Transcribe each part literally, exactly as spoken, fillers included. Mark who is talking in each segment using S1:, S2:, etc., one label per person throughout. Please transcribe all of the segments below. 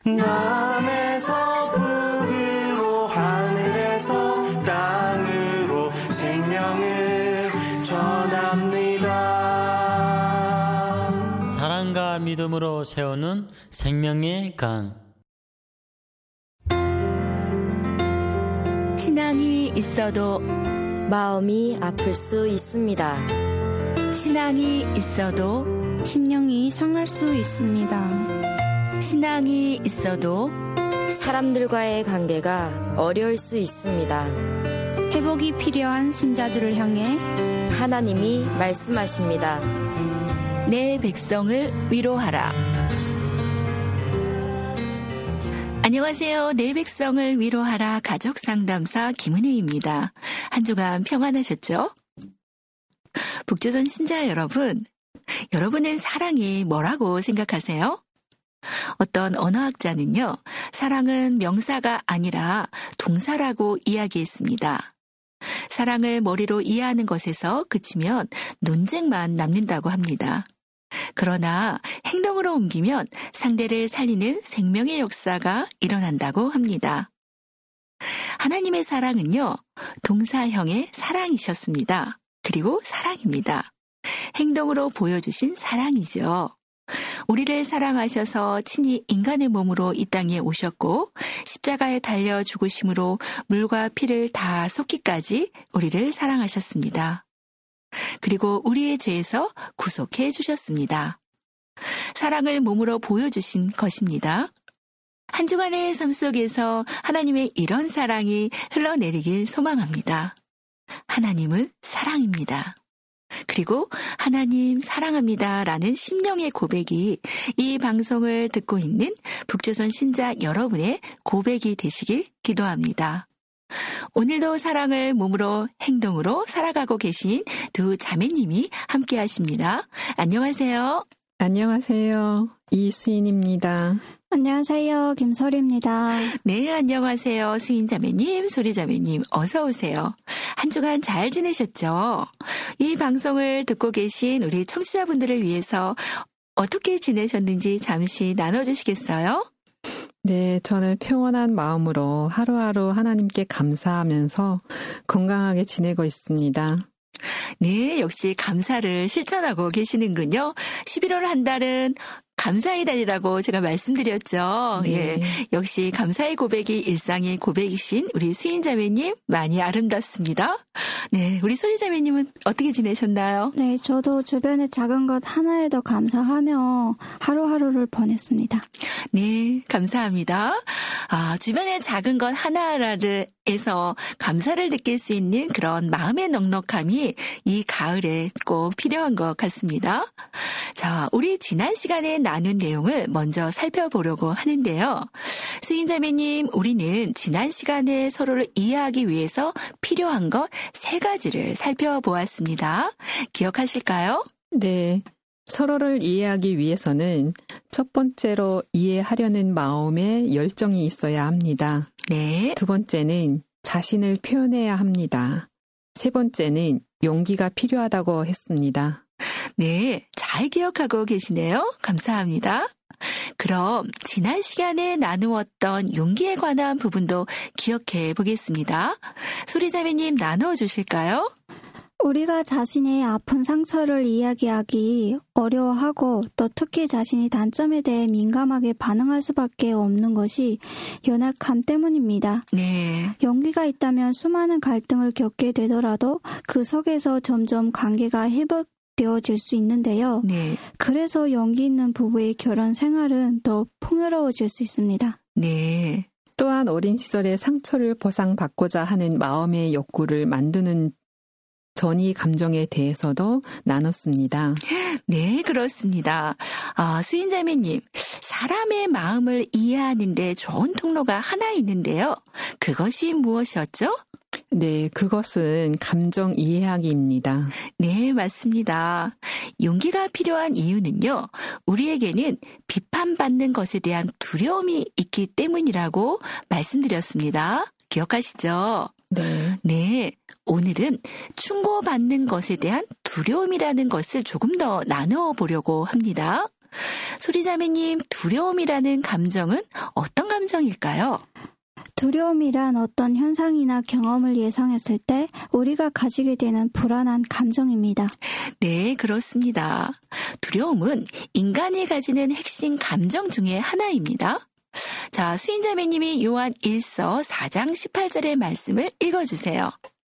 S1: 남에서 북으로 하늘에서 땅으로 생명을 전합니다.
S2: 사랑과 믿음으로 세우는 생명의 강.
S3: 신앙이 있어도 마음이 아플 수 있습니다. 신앙이 있어도
S4: 심령이 상할 수 있습니다.
S3: 신앙이 있어도 사람들과의 관계가 어려울 수 있습니다.
S4: 회복이 필요한 신자들을 향해
S3: 하나님이 말씀하십니다. 내 백성을 위로하라. 안녕하세요. 내 백성을 위로하라 가족상담사 김은혜입니다. 한 주간 평안하셨죠? 북조선 신자 여러분, 여러분은 사랑이 뭐라고 생각하세요? 어떤 언어학자는요, 사랑은 명사가 아니라 동사라고 이야기했습니다. 사랑을 머리로 이해하는 것에서 그치면 논쟁만 남는다고 합니다. 그러나 행동으로 옮기면 상대를 살리는 생명의 역사가 일어난다고 합니다. 하나님의 사랑은요, 동사형의 사랑이셨습니다. 그리고 사랑입니다. 행동으로 보여주신 사랑이죠. 우리를 사랑하셔서 친히 인간의 몸으로 이 땅에 오셨고 십자가에 달려 죽으심으로 물과 피를 다 쏟기까지 우리를 사랑하셨습니다. 그리고 우리의 죄에서 구속해 주셨습니다. 사랑을 몸으로 보여주신 것입니다. 한 주간의 삶 속에서 하나님의 이런 사랑이 흘러내리길 소망합니다. 하나님은 사랑입니다. 그리고 하나님 사랑합니다 라는 심령의 고백이 이 방송을 듣고 있는 북조선 신자 여러분의 고백이 되시길 기도합니다. 오늘도 사랑을 몸으로 행동으로 살아가고 계신 두 자매님이 함께 하십니다. 안녕하세요.
S5: 안녕하세요. 이수인입니다.
S4: 안녕하세요. 김설입니다.
S3: 네, 안녕하세요. 수인 자매님, 소리 자매님, 어서 오세요. 한 주간 잘 지내셨죠? 이 방송을 듣고 계신 우리 청취자분들을 위해서 어떻게 지내셨는지 잠시 나눠주시겠어요?
S5: 네, 저는 평온한 마음으로 하루하루 하나님께 감사하면서 건강하게 지내고 있습니다.
S3: 네, 역시 감사를 실천하고 계시는군요. 십일월 한 달은 감사의 달이라고 제가 말씀드렸죠.
S5: 네.
S3: 예, 역시 감사의 고백이 일상의 고백이신 우리 수인 자매님 많이 아름답습니다. 네, 우리 소리 자매님은 어떻게 지내셨나요?
S4: 네, 저도 주변의 작은 것 하나에도 감사하며 하루하루를 보냈습니다.
S3: 네, 감사합니다. 아, 주변의 작은 것 하나에서 감사를 느낄 수 있는 그런 마음의 넉넉함이 이 가을에 꼭 필요한 것 같습니다. 자, 우리 지난 시간에 나눈 내용을 먼저 살펴보려고 하는데요. 수인자매님, 우리는 지난 시간에 서로를 이해하기 위해서 필요한 것 세 가지를 살펴보았습니다. 기억하실까요?
S5: 네, 서로를 이해하기 위해서는 첫 번째로 이해하려는 마음에 열정이 있어야 합니다.
S3: 네.
S5: 두 번째는 자신을 표현해야 합니다. 세 번째는 용기가 필요하다고 했습니다.
S3: 네, 잘 기억하고 계시네요. 감사합니다. 그럼 지난 시간에 나누었던 용기에 관한 부분도 기억해 보겠습니다. 소리자매님 나누어 주실까요?
S4: 우리가 자신의 아픈 상처를 이야기하기 어려워하고 또 특히 자신의 단점에 대해 민감하게 반응할 수밖에 없는 것이 연약함 때문입니다.
S3: 네.
S4: 용기가 있다면 수많은 갈등을 겪게 되더라도 그 속에서 점점 관계가 회복되어질 수 있는데요.
S3: 네.
S4: 그래서 용기 있는 부부의 결혼 생활은 더 풍요로워질 수 있습니다.
S3: 네.
S5: 또한 어린 시절의 상처를 보상받고자 하는 마음의 욕구를 만드는 전이 감정에 대해서도 나눴습니다.
S3: 네, 그렇습니다. 아, 수인자매님, 사람의 마음을 이해하는 데 좋은 통로가 하나 있는데요. 그것이 무엇이었죠?
S5: 네, 그것은 감정 이해하기입니다.
S3: 네, 맞습니다. 용기가 필요한 이유는요, 우리에게는 비판받는 것에 대한 두려움이 있기 때문이라고 말씀드렸습니다. 기억하시죠?
S5: 네.
S3: 네, 오늘은 충고받는 것에 대한 두려움이라는 것을 조금 더 나누어 보려고 합니다. 소리자매님, 두려움이라는 감정은 어떤 감정일까요?
S4: 두려움이란 어떤 현상이나 경험을 예상했을 때 우리가 가지게 되는 불안한 감정입니다.
S3: 네, 그렇습니다. 두려움은 인간이 가지는 핵심 감정 중에 하나입니다. 자, 수인자매님이 요한 일서 사 장 십팔 절의 말씀을 읽어주세요.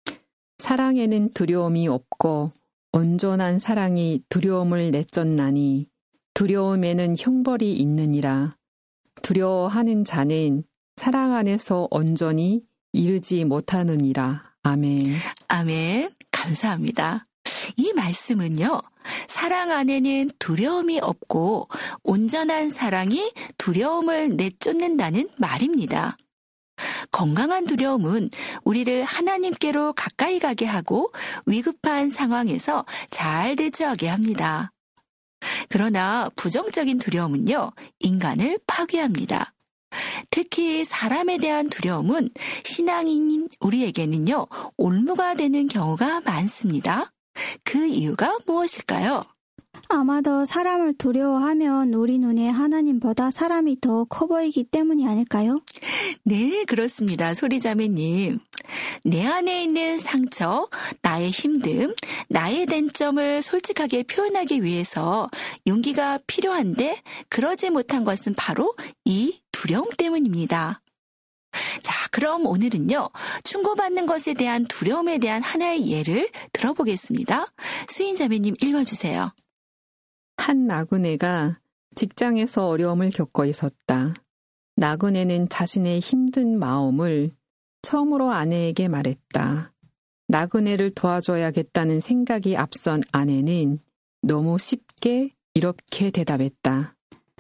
S5: 사랑에는 두려움이 없고 온전한 사랑이 두려움을 내쫓나니 두려움에는 형벌이 있느니라. 두려워하는 자는 사랑 안에서 온전히 이르지 못하느니라. 아멘.
S3: 아멘. 감사합니다. 이 말씀은요, 사랑 안에는 두려움이 없고 온전한 사랑이 두려움을 내쫓는다는 말입니다. 건강한 두려움은 우리를 하나님께로 가까이 가게 하고 위급한 상황에서 잘 대처하게 합니다. 그러나 부정적인 두려움은요, 인간을 파괴합니다. 특히 사람에 대한 두려움은 신앙인 우리에게는요, 올무가 되는 경우가 많습니다. 그 이유가 무엇일까요?
S4: 아마도 사람을 두려워하면 우리 눈에 하나님보다 사람이 더 커 보이기 때문이 아닐까요?
S3: 네, 그렇습니다. 소리자매님. 내 안에 있는 상처, 나의 힘듦, 나의 단점을 솔직하게 표현하기 위해서 용기가 필요한데 그러지 못한 것은 바로 이 두려움 때문입니다. 자, 그럼 오늘은요, 충고받는 것에 대한 두려움에 대한 하나의 예를 들어보겠습니다. 수인자매님 읽어주세요.
S5: 한 나그네가 직장에서 어려움을 겪고 있었다. 나그네는 자신의 힘든 마음을 처음으로 아내에게 말했다. 나그네를 도와줘야겠다는 생각이 앞선 아내는 너무 쉽게 이렇게 대답했다.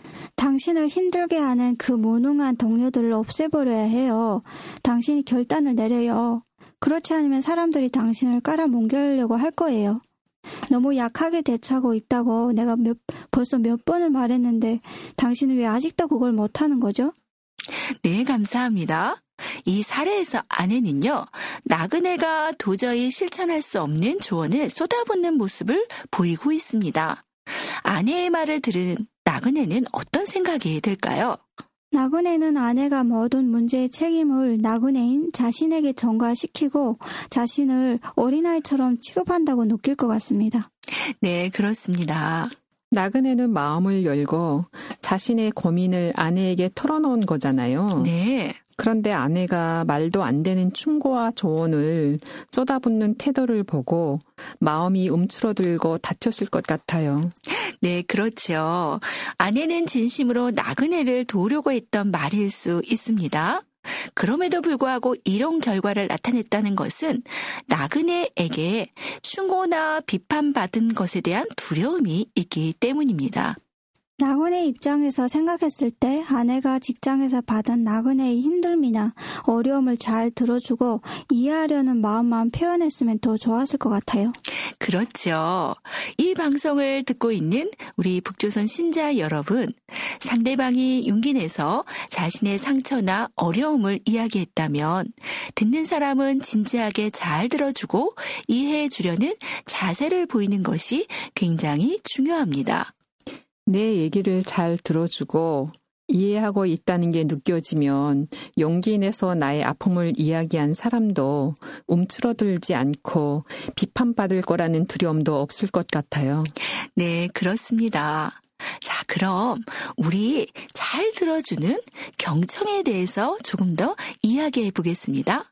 S4: 당신을 힘들게 하는 그 무능한 동료들을 없애버려야 해요. 당신이 결단을 내려요. 그렇지 않으면 사람들이 당신을 깔아뭉개려고 할 거예요. 너무 약하게 대처하고 있다고 내가 몇, 벌써 몇 번을 말했는데 당신은 왜 아직도 그걸 못하는 거죠?
S3: 네, 감사합니다. 이 사례에서 아내는요, 나그네가 도저히 실천할 수 없는 조언을 쏟아붓는 모습을 보이고 있습니다. 아내의 말을 들은 나그네는 어떤 생각이 들까요?
S4: 나그네는 아내가 모든 문제의 책임을 나그네인 자신에게 전가시키고 자신을 어린아이처럼 취급한다고 느낄 것 같습니다.
S3: 네, 그렇습니다.
S5: 나그네는 마음을 열고 자신의 고민을 아내에게 털어놓은 거잖아요.
S3: 네.
S5: 그런데 아내가 말도 안 되는 충고와 조언을 쏟아붓는 태도를 보고 마음이 움츠러들고 다쳤을 것 같아요.
S3: 네, 그렇죠. 아내는 진심으로 나그네를 도우려고 했던 말일 수 있습니다. 그럼에도 불구하고 이런 결과를 나타냈다는 것은 나그네에게 충고나 비판받은 것에 대한 두려움이 있기 때문입니다.
S4: 나그네 입장에서 생각했을 때 아내가 직장에서 받은 나그네의 힘듦이나 어려움을 잘 들어주고 이해하려는 마음만 표현했으면 더 좋았을 것 같아요.
S3: 그렇죠. 이 방송을 듣고 있는 우리 북조선 신자 여러분, 상대방이 용기 내서 자신의 상처나 어려움을 이야기했다면 듣는 사람은 진지하게 잘 들어주고 이해해 주려는 자세를 보이는 것이 굉장히 중요합니다.
S5: 내 얘기를 잘 들어주고 이해하고 있다는 게 느껴지면 용기 내서 나의 아픔을 이야기한 사람도 움츠러들지 않고 비판받을 거라는 두려움도 없을 것 같아요.
S3: 네, 그렇습니다. 자, 그럼 우리 잘 들어주는 경청에 대해서 조금 더 이야기해 보겠습니다.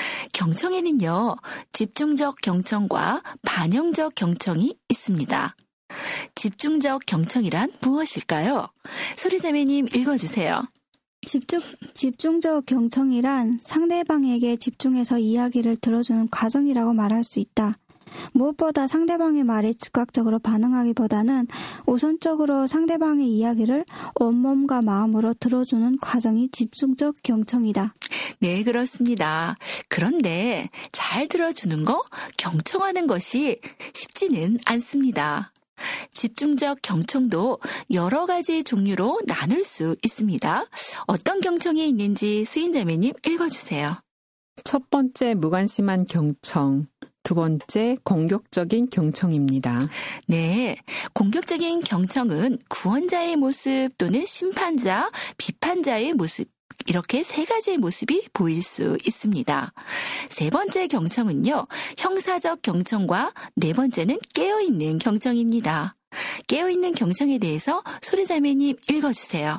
S3: 경청에는요, 집중적 경청과 반영적 경청이 있습니다. 집중적 경청이란 무엇일까요? 소리자매님 읽어주세요.
S4: 집중, 집중적 경청이란 상대방에게 집중해서 이야기를 들어주는 과정이라고 말할 수 있다. 무엇보다 상대방의 말에 즉각적으로 반응하기보다는 우선적으로 상대방의 이야기를 온몸과 마음으로 들어주는 과정이 집중적 경청이다.
S3: 네, 그렇습니다. 그런데 잘 들어주는 거, 경청하는 것이 쉽지는 않습니다. 집중적 경청도 여러 가지 종류로 나눌 수 있습니다. 어떤 경청이 있는지 수인자매님 읽어주세요.
S5: 첫 번째 무관심한 경청, 두 번째, 공격적인 경청입니다.
S3: 네, 공격적인 경청은 구원자의 모습 또는 심판자, 비판자의 모습, 이렇게 세 가지의 모습이 보일 수 있습니다. 세 번째 경청은요, 형사적 경청과 네 번째는 깨어있는 경청입니다. 깨어있는 경청에 대해서 소리자매님 읽어주세요.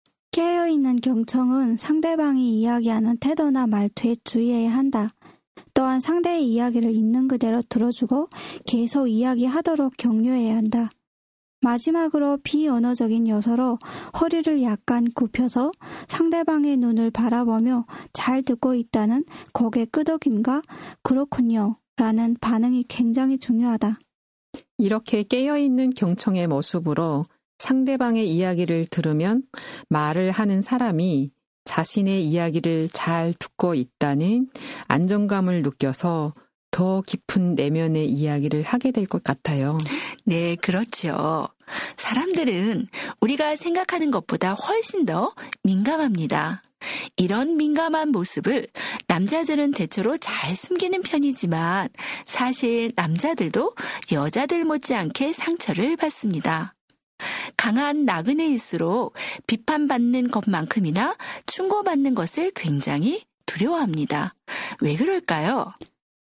S4: 깨어있는 경청은 상대방이 이야기하는 태도나 말투에 주의해야 한다. 또한 상대의 이야기를 있는 그대로 들어주고 계속 이야기하도록 격려해야 한다. 마지막으로 비언어적인 요소로 허리를 약간 굽혀서 상대방의 눈을 바라보며 잘 듣고 있다는 고개 끄덕임과 그렇군요 라는 반응이 굉장히 중요하다.
S5: 이렇게 깨어있는 경청의 모습으로 상대방의 이야기를 들으면 말을 하는 사람이 자신의 이야기를 잘 듣고 있다는 안정감을 느껴서 더 깊은 내면의 이야기를 하게 될 것 같아요.
S3: 네, 그렇죠. 사람들은 우리가 생각하는 것보다 훨씬 더 민감합니다. 이런 민감한 모습을 남자들은 대체로 잘 숨기는 편이지만 사실 남자들도 여자들 못지않게 상처를 받습니다. 강한 나그네일수록 비판받는 것만큼이나 충고받는 것을 굉장히 두려워합니다. 왜 그럴까요?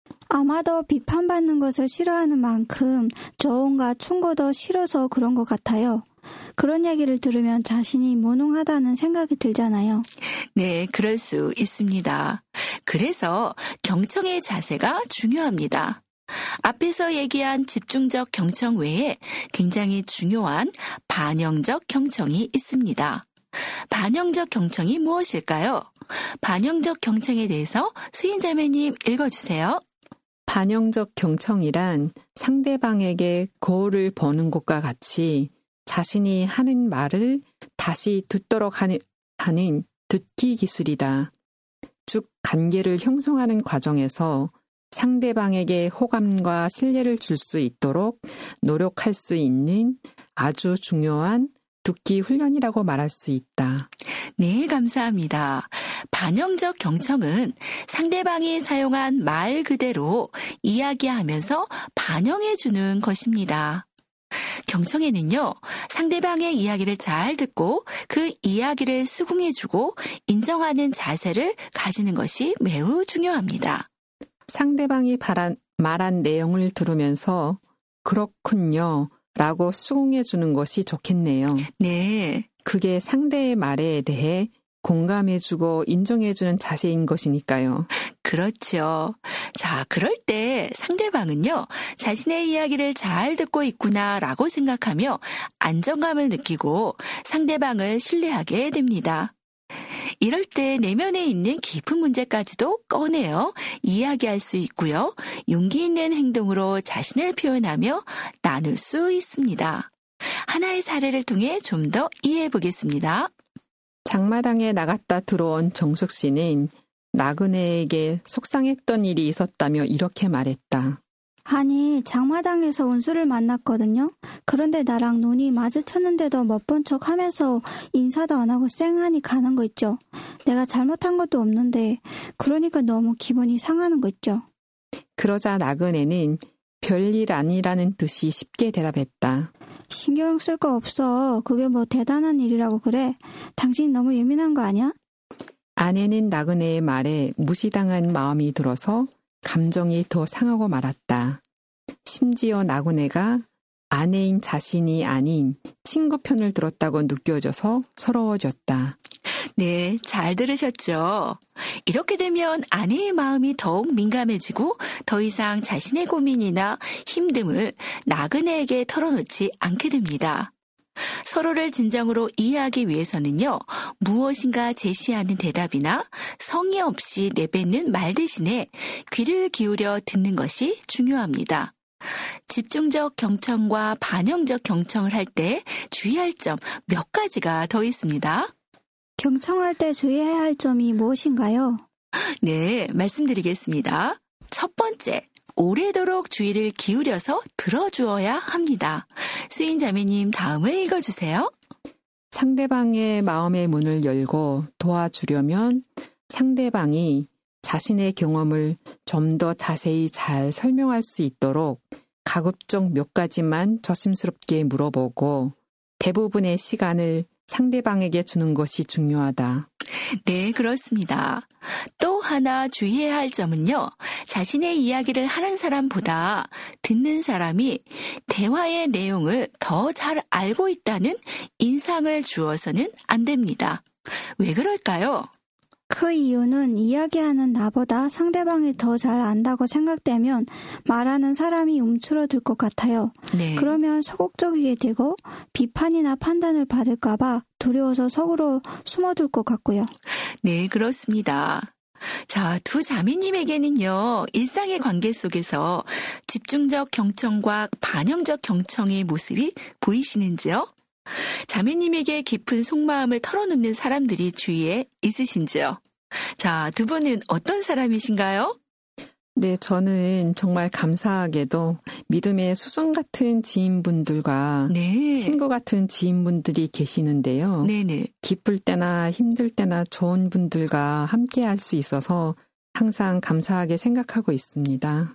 S4: 아마도 비판받는 것을 싫어하는 만큼 조언과 충고도 싫어서 그런 것 같아요. 그런 얘기를 들으면 자신이 무능하다는 생각이 들잖아요.
S3: 네, 그럴 수 있습니다. 그래서 경청의 자세가 중요합니다. 앞에서 얘기한 집중적 경청 외에 굉장히 중요한 반영적 경청이 있습니다. 반영적 경청이 무엇일까요? 반영적 경청에 대해서 수인자매님 읽어주세요.
S5: 반영적 경청이란 상대방에게 거울을 보는 것과 같이 자신이 하는 말을 다시 듣도록 하는, 하는 듣기 기술이다. 즉, 관계를 형성하는 과정에서 상대방에게 호감과 신뢰를 줄 수 있도록 노력할 수 있는 아주 중요한 듣기 훈련이라고 말할 수 있다.
S3: 네, 감사합니다. 반영적 경청은 상대방이 사용한 말 그대로 이야기하면서 반영해주는 것입니다. 경청에는요, 상대방의 이야기를 잘 듣고 그 이야기를 수긍해주고 인정하는 자세를 가지는 것이 매우 중요합니다.
S5: 상대방이 바란, 말한 내용을 들으면서 그렇군요 라고 수긍해 주는 것이 좋겠네요.
S3: 네.
S5: 그게 상대의 말에 대해 공감해 주고 인정해 주는 자세인 것이니까요.
S3: 그렇죠. 자, 그럴 때 상대방은요, 자신의 이야기를 잘 듣고 있구나라고 생각하며 안정감을 느끼고 상대방을 신뢰하게 됩니다. 이럴 때 내면에 있는 깊은 문제까지도 꺼내어 이야기할 수 있고요. 용기 있는 행동으로 자신을 표현하며 나눌 수 있습니다. 하나의 사례를 통해 좀 더 이해해 보겠습니다.
S5: 장마당에 나갔다 들어온 정숙 씨는 나그네에게 속상했던 일이 있었다며 이렇게 말했다.
S4: 아니, 장마당에서 운수를 만났거든요. 그런데 나랑 눈이 마주쳤는데도 못 본 척 하면서 인사도 안 하고 쌩하니 가는 거 있죠. 내가 잘못한 것도 없는데 그러니까 너무 기분이 상하는 거 있죠.
S5: 그러자 나그네는 별일 아니라는 듯이 쉽게 대답했다.
S4: 신경 쓸 거 없어. 그게 뭐 대단한 일이라고 그래. 당신 너무 예민한 거 아니야?
S5: 아내는 나그네의 말에 무시당한 마음이 들어서 감정이 더 상하고 말았다. 심지어 나그네가 아내인 자신이 아닌 친구 편을 들었다고 느껴져서 서러워졌다.
S3: 네, 잘 들으셨죠? 이렇게 되면 아내의 마음이 더욱 민감해지고 더 이상 자신의 고민이나 힘듦을 나그네에게 털어놓지 않게 됩니다. 서로를 진정으로 이해하기 위해서는요, 무엇인가 제시하는 대답이나 성의 없이 내뱉는 말 대신에 귀를 기울여 듣는 것이 중요합니다. 집중적 경청과 반영적 경청을 할 때 주의할 점 몇 가지가 더 있습니다.
S4: 경청할 때 주의해야 할 점이 무엇인가요?
S3: 네, 말씀드리겠습니다. 첫 번째, 오래도록 주의를 기울여서 들어주어야 합니다. 수인자매님 다음을 읽어주세요.
S5: 상대방의 마음의 문을 열고 도와주려면 상대방이 자신의 경험을 좀 더 자세히 잘 설명할 수 있도록 가급적 몇 가지만 조심스럽게 물어보고 대부분의 시간을 상대방에게 주는 것이 중요하다.
S3: 네, 그렇습니다. 또 하나 주의해야 할 점은요. 자신의 이야기를 하는 사람보다 듣는 사람이 대화의 내용을 더 잘 알고 있다는 인상을 주어서는 안 됩니다. 왜 그럴까요?
S4: 그 이유는 이야기하는 나보다 상대방이 더 잘 안다고 생각되면 말하는 사람이 움츠러들 것 같아요.
S3: 네.
S4: 그러면 소극적이게 되고 비판이나 판단을 받을까봐 두려워서 속으로 숨어들 것 같고요.
S3: 네, 그렇습니다. 자, 두 자매님에게는요, 일상의 관계 속에서 집중적 경청과 반영적 경청의 모습이 보이시는지요? 자매님에게 깊은 속마음을 털어놓는 사람들이 주위에 있으신지요? 자, 두 분은 어떤 사람이신가요?
S5: 네, 저는 정말 감사하게도 믿음의 수성 같은 지인분들과
S3: 네.
S5: 친구 같은 지인분들이 계시는데요.
S3: 네네.
S5: 기쁠 때나 힘들 때나 좋은 분들과 함께 할 수 있어서 항상 감사하게 생각하고 있습니다.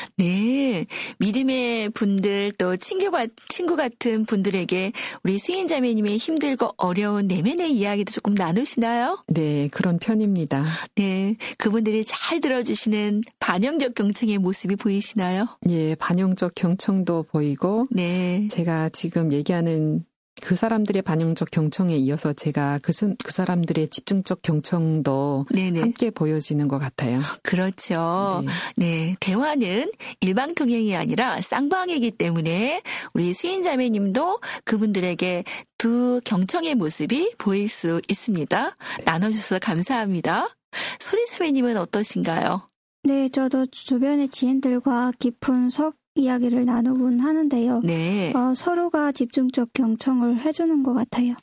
S3: 네, 믿음의 분들 또 친구가 친구 같은 분들에게 우리 수인자매님의 힘들고 어려운 내면의 이야기도 조금 나누시나요?
S5: 네, 그런 편입니다.
S3: 네, 그분들이 잘 들어주시는 반영적 경청의 모습이 보이시나요?
S5: 예, 반영적 경청도 보이고
S3: 네,
S5: 제가 지금 얘기하는 그 사람들의 반영적 경청에 이어서 제가 그, 그 사람들의 집중적 경청도
S3: 네네.
S5: 함께 보여지는 것 같아요.
S3: 그렇죠.
S5: 네.
S3: 네, 대화는 일방통행이 아니라 쌍방이기 때문에 우리 수인자매님도 그분들에게 두 경청의 모습이 보일 수 있습니다. 나눠주셔서 감사합니다. 소리자매님은 어떠신가요?
S4: 네, 저도 주변의 지인들과 깊은 속 이야기를 나누곤 하는데요.
S3: 네.
S4: 어, 서로가 집중적 경청을 해주는 것 같아요.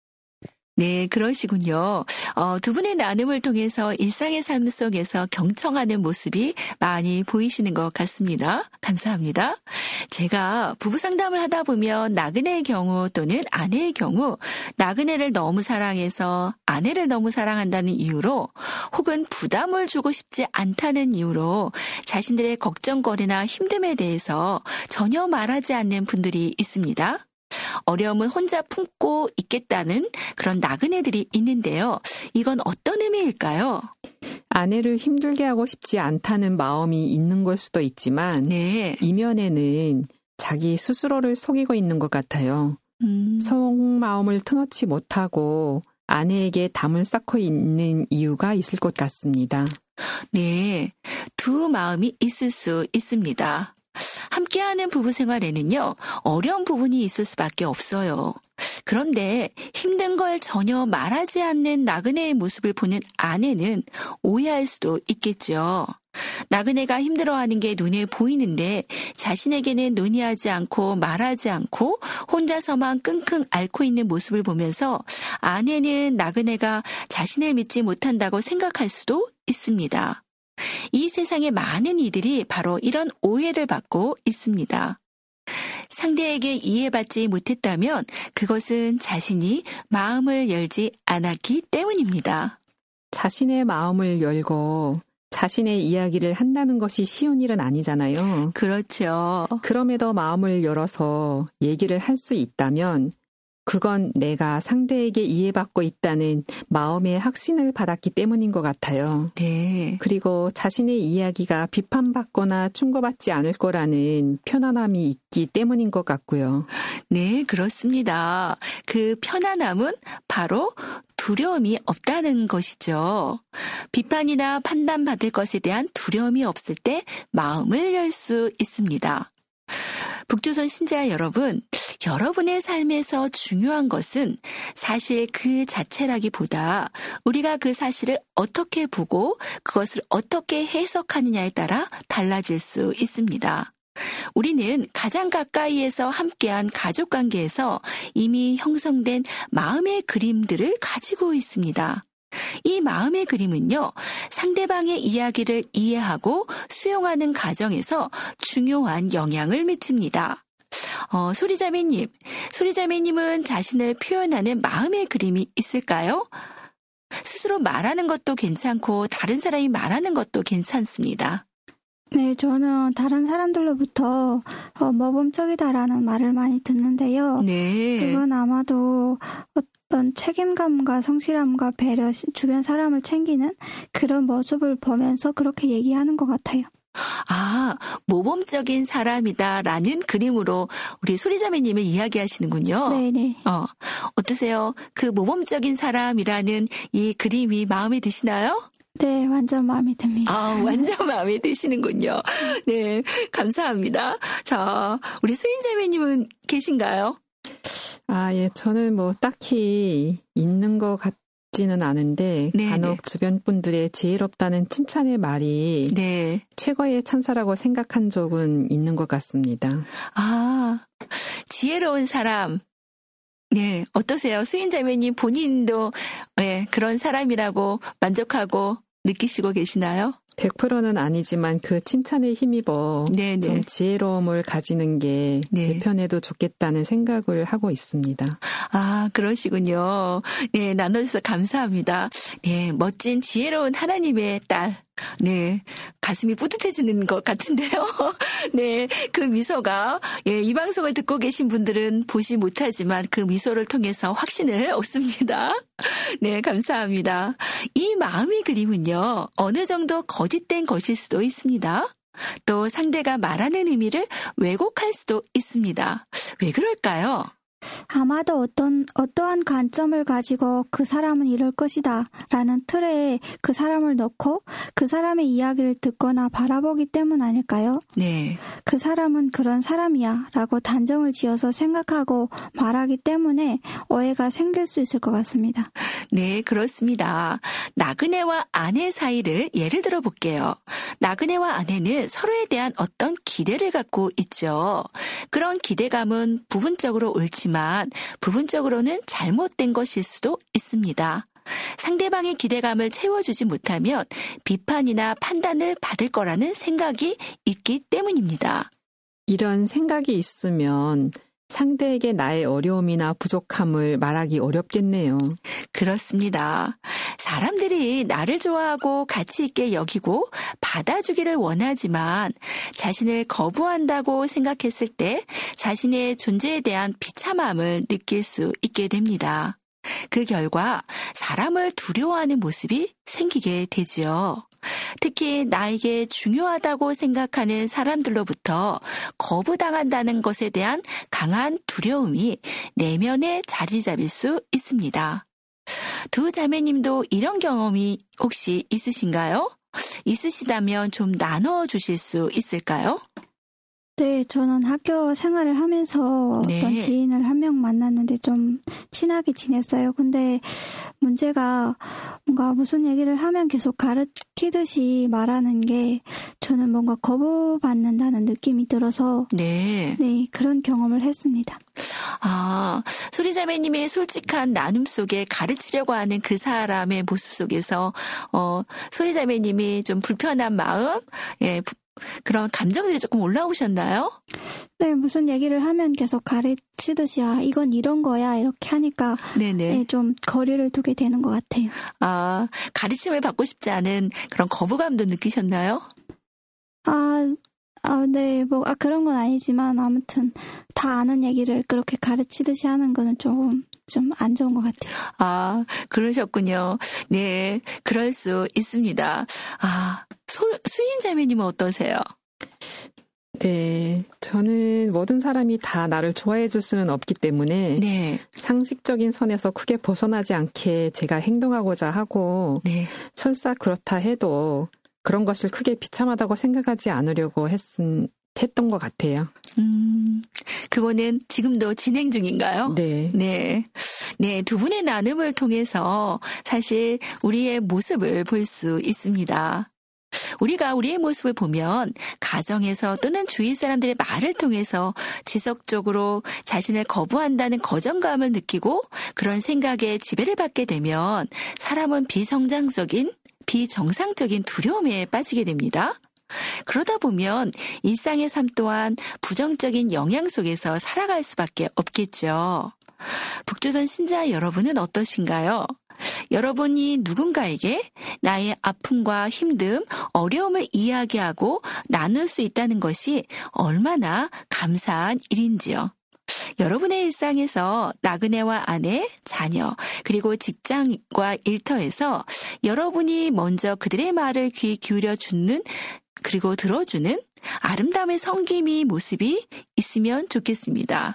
S3: 네, 그러시군요. 어, 두 분의 나눔을 통해서 일상의 삶 속에서 경청하는 모습이 많이 보이시는 것 같습니다. 감사합니다. 제가 부부 상담을 하다 보면 나그네의 경우 또는 아내의 경우 나그네를 너무 사랑해서 아내를 너무 사랑한다는 이유로 혹은 부담을 주고 싶지 않다는 이유로 자신들의 걱정거리나 힘듦에 대해서 전혀 말하지 않는 분들이 있습니다. 어려움은 혼자 품고 있겠다는 그런 나그네들이 있는데요. 이건 어떤 의미일까요?
S5: 아내를 힘들게 하고 싶지 않다는 마음이 있는 걸 수도 있지만
S3: 네.
S5: 이면에는 자기 스스로를 속이고 있는 것 같아요.
S3: 음.
S5: 속마음을 터놓지 못하고 아내에게 담을 쌓고 있는 이유가 있을 것 같습니다.
S3: 네, 두 마음이 있을 수 있습니다. 함께하는 부부 생활에는요, 어려운 부분이 있을 수밖에 없어요. 그런데 힘든 걸 전혀 말하지 않는 나그네의 모습을 보는 아내는 오해할 수도 있겠죠. 나그네가 힘들어하는 게 눈에 보이는데 자신에게는 논의하지 않고 말하지 않고 혼자서만 끙끙 앓고 있는 모습을 보면서 아내는 나그네가 자신을 믿지 못한다고 생각할 수도 있습니다. 이 세상의 많은 이들이 바로 이런 오해를 받고 있습니다. 상대에게 이해받지 못했다면 그것은 자신이 마음을 열지 않았기 때문입니다.
S5: 자신의 마음을 열고 자신의 이야기를 한다는 것이 쉬운 일은 아니잖아요.
S3: 그렇죠.
S5: 그럼에도 마음을 열어서 얘기를 할 수 있다면 그건 내가 상대에게 이해받고 있다는 마음의 확신을 받았기 때문인 것 같아요.
S3: 네.
S5: 그리고 자신의 이야기가 비판받거나 충고받지 않을 거라는 편안함이 있기 때문인 것 같고요.
S3: 네, 그렇습니다. 그 편안함은 바로 두려움이 없다는 것이죠. 비판이나 판단받을 것에 대한 두려움이 없을 때 마음을 열 수 있습니다. 북조선 신자 여러분, 여러분의 삶에서 중요한 것은 사실 그 자체라기보다 우리가 그 사실을 어떻게 보고 그것을 어떻게 해석하느냐에 따라 달라질 수 있습니다. 우리는 가장 가까이에서 함께한 가족관계에서 이미 형성된 마음의 그림들을 가지고 있습니다. 이 마음의 그림은요, 상대방의 이야기를 이해하고 수용하는 과정에서 중요한 영향을 미칩니다. 어, 소리자매님, 소리자매님은 자신을 표현하는 마음의 그림이 있을까요? 스스로 스스로 말하는 것도 괜찮고 다른 사람이 말하는 것도 괜찮습니다.
S4: 네, 저는 다른 사람들로부터 어, 모범적이다라는 말을 많이 듣는데요.
S3: 네.
S4: 그건 아마도 어떤 책임감과 성실함과 배려, 주변 사람을 챙기는 그런 모습을 보면서 그렇게 얘기하는 것 같아요.
S3: 아, 모범적인 사람이다라는 그림으로 우리 소리자매님을 이야기하시는군요.
S4: 네네.
S3: 어, 어떠세요? 그 모범적인 사람이라는 이 그림이 마음에 드시나요?
S4: 네, 완전 마음에 듭니다.
S3: 아, 완전 마음에 드시는군요. 네, 감사합니다. 자, 우리 수인자매님은 계신가요?
S5: 아, 예, 저는 뭐 딱히 있는 것 같지는 않은데
S3: 네,
S5: 간혹
S3: 네.
S5: 주변 분들의 지혜롭다는 칭찬의 말이
S3: 네.
S5: 최고의 찬사라고 생각한 적은 있는 것 같습니다.
S3: 아, 지혜로운 사람. 네, 어떠세요? 수인자매님 본인도 네, 그런 사람이라고 만족하고 느끼시고 계시나요?
S5: 백 퍼센트는 아니지만 그 칭찬에 힘입어
S3: 네, 네.
S5: 좀 지혜로움을 가지는 게
S3: 네.
S5: 제 편에도 좋겠다는 생각을 하고 있습니다.
S3: 아, 그러시군요. 네, 나눠주셔서 감사합니다. 네, 멋진 지혜로운 하나님의 딸. 네, 가슴이 뿌듯해지는 것 같은데요. 네, 그 미소가, 예, 이 방송을 듣고 계신 분들은 보지 못하지만 그 미소를 통해서 확신을 얻습니다. 네, 감사합니다. 이 마음의 그림은요, 어느 정도 거짓된 것일 수도 있습니다. 또 상대가 말하는 의미를 왜곡할 수도 있습니다. 왜 그럴까요?
S4: 아마도 어떤, 어떠한 관점을 가지고 그 사람은 이럴 것이다 라는 틀에 그 사람을 넣고 그 사람의 이야기를 듣거나 바라보기 때문 아닐까요?
S3: 네.
S4: 그 사람은 그런 사람이야 라고 단정을 지어서 생각하고 말하기 때문에 오해가 생길 수 있을 것 같습니다.
S3: 네, 그렇습니다. 나그네와 아내 사이를 예를 들어 볼게요. 나그네와 아내는 서로에 대한 어떤 기대를 갖고 있죠. 그런 기대감은 부분적으로 옳지만 부분적으로는 잘못된 것일 수도 있습니다. 상대방의 기대감을 채워주지 못하면 비판이나 판단을 받을 거라는 생각이 있기 때문입니다.
S5: 이런 생각이 있으면 상대에게 나의 어려움이나 부족함을 말하기 어렵겠네요.
S3: 그렇습니다. 사람들이 나를 좋아하고 가치 있게 여기고 받아주기를 원하지만 자신을 거부한다고 생각했을 때 자신의 존재에 대한 비참함을 느낄 수 있게 됩니다. 그 결과 사람을 두려워하는 모습이 생기게 되지요. 특히 나에게 중요하다고 생각하는 사람들로부터 거부당한다는 것에 대한 강한 두려움이 내면에 자리 잡을 수 있습니다. 두 자매님도 이런 경험이 혹시 있으신가요? 있으시다면 좀 나눠 주실 수 있을까요?
S4: 네, 저는 학교 생활을 하면서
S3: 네.
S4: 어떤 지인을 한 명 만났는데 좀 친하게 지냈어요. 근데 문제가 뭔가 무슨 얘기를 하면 계속 가르치듯이 말하는 게 저는 뭔가 거부받는다는 느낌이 들어서
S3: 네.
S4: 네, 그런 경험을 했습니다.
S3: 아, 소리자매님의 솔직한 나눔 속에 가르치려고 하는 그 사람의 모습 속에서 어, 소리자매님이 좀 불편한 마음, 예, 부, 그런 감정들이 조금 올라오셨나요?
S4: 네, 무슨 얘기를 하면 계속 가르치듯이 아, 이건 이런 거야 이렇게 하니까
S3: 네네.
S4: 네, 좀 거리를 두게 되는 것 같아요.
S3: 아, 가르침을 받고 싶지 않은 그런 거부감도 느끼셨나요?
S4: 아, 아, 네, 뭐, 아, 그런 건 아니지만, 아무튼, 다 아는 얘기를 그렇게 가르치듯이 하는 거는 조금, 좀 안 좋은 것 같아요.
S3: 아, 그러셨군요. 네, 그럴 수 있습니다. 아, 소, 수인자매님은 어떠세요?
S5: 네, 저는 모든 사람이 다 나를 좋아해 줄 수는 없기 때문에
S3: 네.
S5: 상식적인 선에서 크게 벗어나지 않게 제가 행동하고자 하고
S3: 네.
S5: 설사 그렇다 해도 그런 것을 크게 비참하다고 생각하지 않으려고 했음, 했던 것 같아요.
S3: 음, 그거는 지금도 진행 중인가요?
S5: 네.
S3: 네. 네, 두 분의 나눔을 통해서 사실 우리의 모습을 볼 수 있습니다. 우리가 우리의 모습을 보면 가정에서 또는 주위 사람들의 말을 통해서 지속적으로 자신을 거부한다는 거정감을 느끼고 그런 생각에 지배를 받게 되면 사람은 비성장적인, 비정상적인 두려움에 빠지게 됩니다. 그러다 보면 일상의 삶 또한 부정적인 영향 속에서 살아갈 수밖에 없겠죠. 북조선 신자 여러분은 어떠신가요? 여러분이 누군가에게 나의 아픔과 힘듦, 어려움을 이야기하고 나눌 수 있다는 것이 얼마나 감사한 일인지요. 여러분의 일상에서 나그네와 아내, 자녀, 그리고 직장과 일터에서 여러분이 먼저 그들의 말을 귀 기울여 주는, 그리고 들어주는 아름다움의 섬김이 모습이 있으면 좋겠습니다.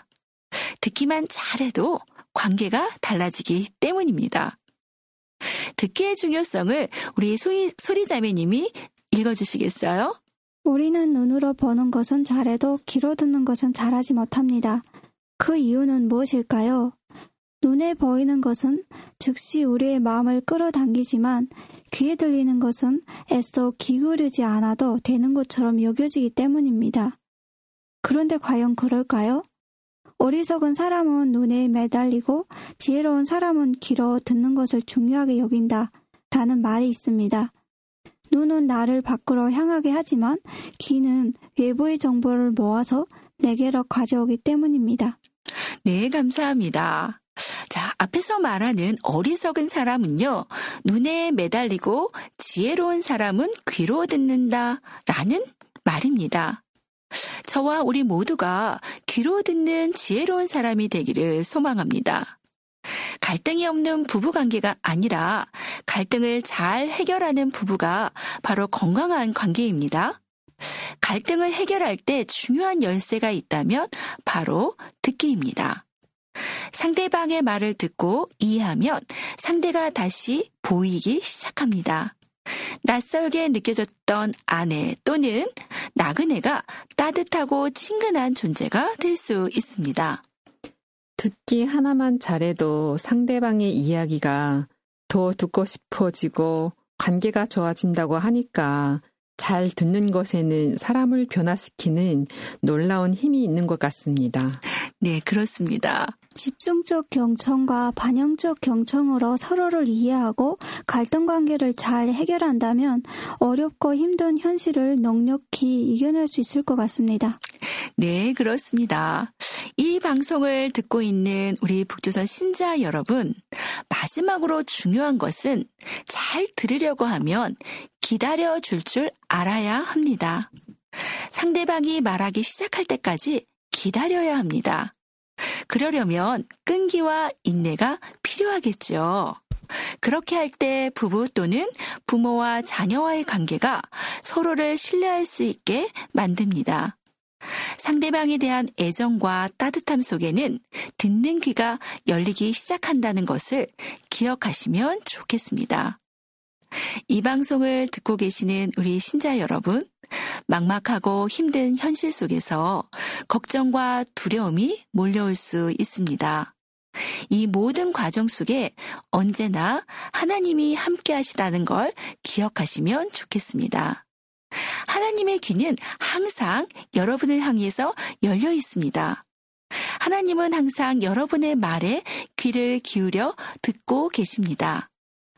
S3: 듣기만 잘해도 관계가 달라지기 때문입니다. 듣기의 중요성을 우리 소리, 소리자매님이 읽어주시겠어요?
S4: 우리는 눈으로 보는 것은 잘해도 귀로 듣는 것은 잘하지 못합니다. 그 이유는 무엇일까요? 눈에 보이는 것은 즉시 우리의 마음을 끌어당기지만 귀에 들리는 것은 애써 기울이지 않아도 되는 것처럼 여겨지기 때문입니다. 그런데 과연 그럴까요? 어리석은 사람은 눈에 매달리고 지혜로운 사람은 귀로 듣는 것을 중요하게 여긴다 라는 말이 있습니다. 눈은 나를 밖으로 향하게 하지만 귀는 외부의 정보를 모아서 내게로 가져오기 때문입니다.
S3: 네, 감사합니다. 자, 앞에서 말하는 어리석은 사람은요, 눈에 매달리고 지혜로운 사람은 귀로 듣는다 라는 말입니다. 저와 우리 모두가 귀로 듣는 지혜로운 사람이 되기를 소망합니다. 갈등이 없는 부부관계가 아니라 갈등을 잘 해결하는 부부가 바로 건강한 관계입니다. 갈등을 해결할 때 중요한 열쇠가 있다면 바로 듣기입니다. 상대방의 말을 듣고 이해하면 상대가 다시 보이기 시작합니다. 낯설게 느껴졌던 아내 또는 나그네가 따뜻하고 친근한 존재가 될 수 있습니다.
S5: 듣기 하나만 잘해도 상대방의 이야기가 더 듣고 싶어지고 관계가 좋아진다고 하니까 잘 듣는 것에는 사람을 변화시키는 놀라운 힘이 있는 것 같습니다.
S3: 네, 그렇습니다.
S4: 집중적 경청과 반영적 경청으로 서로를 이해하고 갈등 관계를 잘 해결한다면 어렵고 힘든 현실을 넉넉히 이겨낼 수 있을 것 같습니다.
S3: 네, 그렇습니다. 이 방송을 듣고 있는 우리 북조선 신자 여러분, 마지막으로 중요한 것은 잘 들으려고 하면 기다려 줄 줄 알아야 합니다. 상대방이 말하기 시작할 때까지 기다려야 합니다. 그러려면 끈기와 인내가 필요하겠죠. 그렇게 할 때 부부 또는 부모와 자녀와의 관계가 서로를 신뢰할 수 있게 만듭니다. 상대방에 대한 애정과 따뜻함 속에는 듣는 귀가 열리기 시작한다는 것을 기억하시면 좋겠습니다. 이 방송을 듣고 계시는 우리 신자 여러분, 막막하고 힘든 현실 속에서 걱정과 두려움이 몰려올 수 있습니다. 이 모든 과정 속에 언제나 하나님이 함께 하시다는 걸 기억하시면 좋겠습니다. 하나님의 귀는 항상 여러분을 향해서 열려 있습니다. 하나님은 항상 여러분의 말에 귀를 기울여 듣고 계십니다.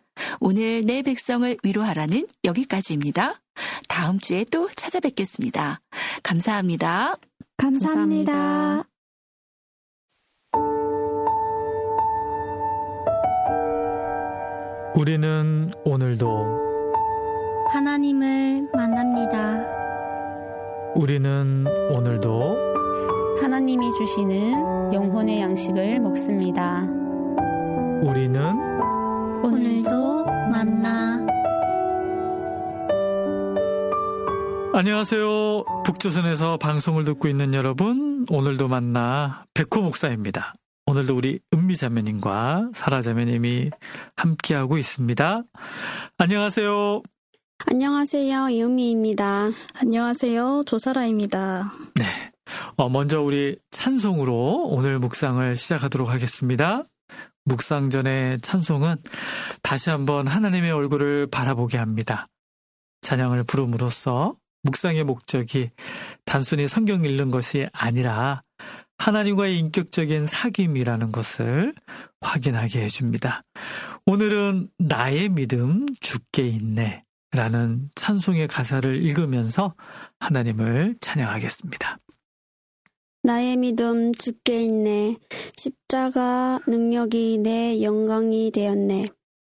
S3: 오늘 내 백성을 위로하라는 여기까지입니다. 다음 주에 또 찾아뵙겠습니다. 감사합니다.
S4: 감사합니다.
S5: 감사합니다.
S6: 우리는 오늘도
S7: 하나님을 만납니다.
S6: 우리는 오늘도
S8: 하나님이 주시는 영혼의 양식을 먹습니다.
S6: 우리는
S7: 오늘도 만나.
S6: 안녕하세요. 북조선에서 방송을 듣고 있는 여러분, 오늘도 만나 백호 목사입니다. 오늘도 우리 은미자매님과 사라자매님이 함께하고 있습니다. 안녕하세요.
S9: 안녕하세요. 이은미입니다.
S7: 안녕하세요. 조사라입니다.
S6: 네. 어, 먼저 우리 찬송으로 오늘 묵상을 시작하도록 하겠습니다. 묵상 전의 찬송은 다시 한번 하나님의 얼굴을 바라보게 합니다. 찬양을 부름으로써 묵상의 목적이 단순히 성경 읽는 것이 아니라 하나님과의 인격적인 사귐이라는 것을 확인하게 해줍니다. 오늘은 나의 믿음 주께 있네 라는 찬송의 가사를 읽으면서 하나님을 찬양하겠습니다.
S9: 나의 믿음 주께 있네. 십자가 능력이 내 영광이 되었네.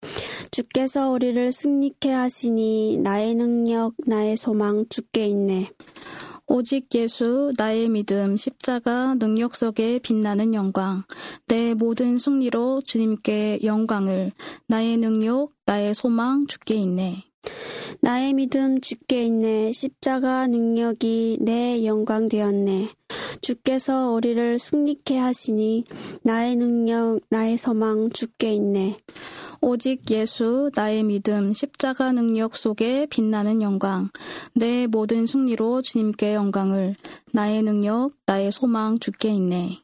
S9: 주께서 우리를 승리케 하시니 나의 능력, 나의 소망 주께 있네.
S7: 오직 예수 나의 믿음 십자가 능력 속에 빛나는 영광 내 모든 승리로 주님께 영광을 나의 능력 나의 소망 주께 있네.
S9: 나의 믿음 주께 있네. 십자가 능력이 내 영광 되었네. 주께서 우리를 승리케 하시니 나의 능력 나의 소망 주께 있네.
S7: 오직 예수 나의 믿음 십자가 능력 속에 빛나는 영광 내 모든 승리로 주님께 영광을 나의 능력 나의 소망 주께 있네.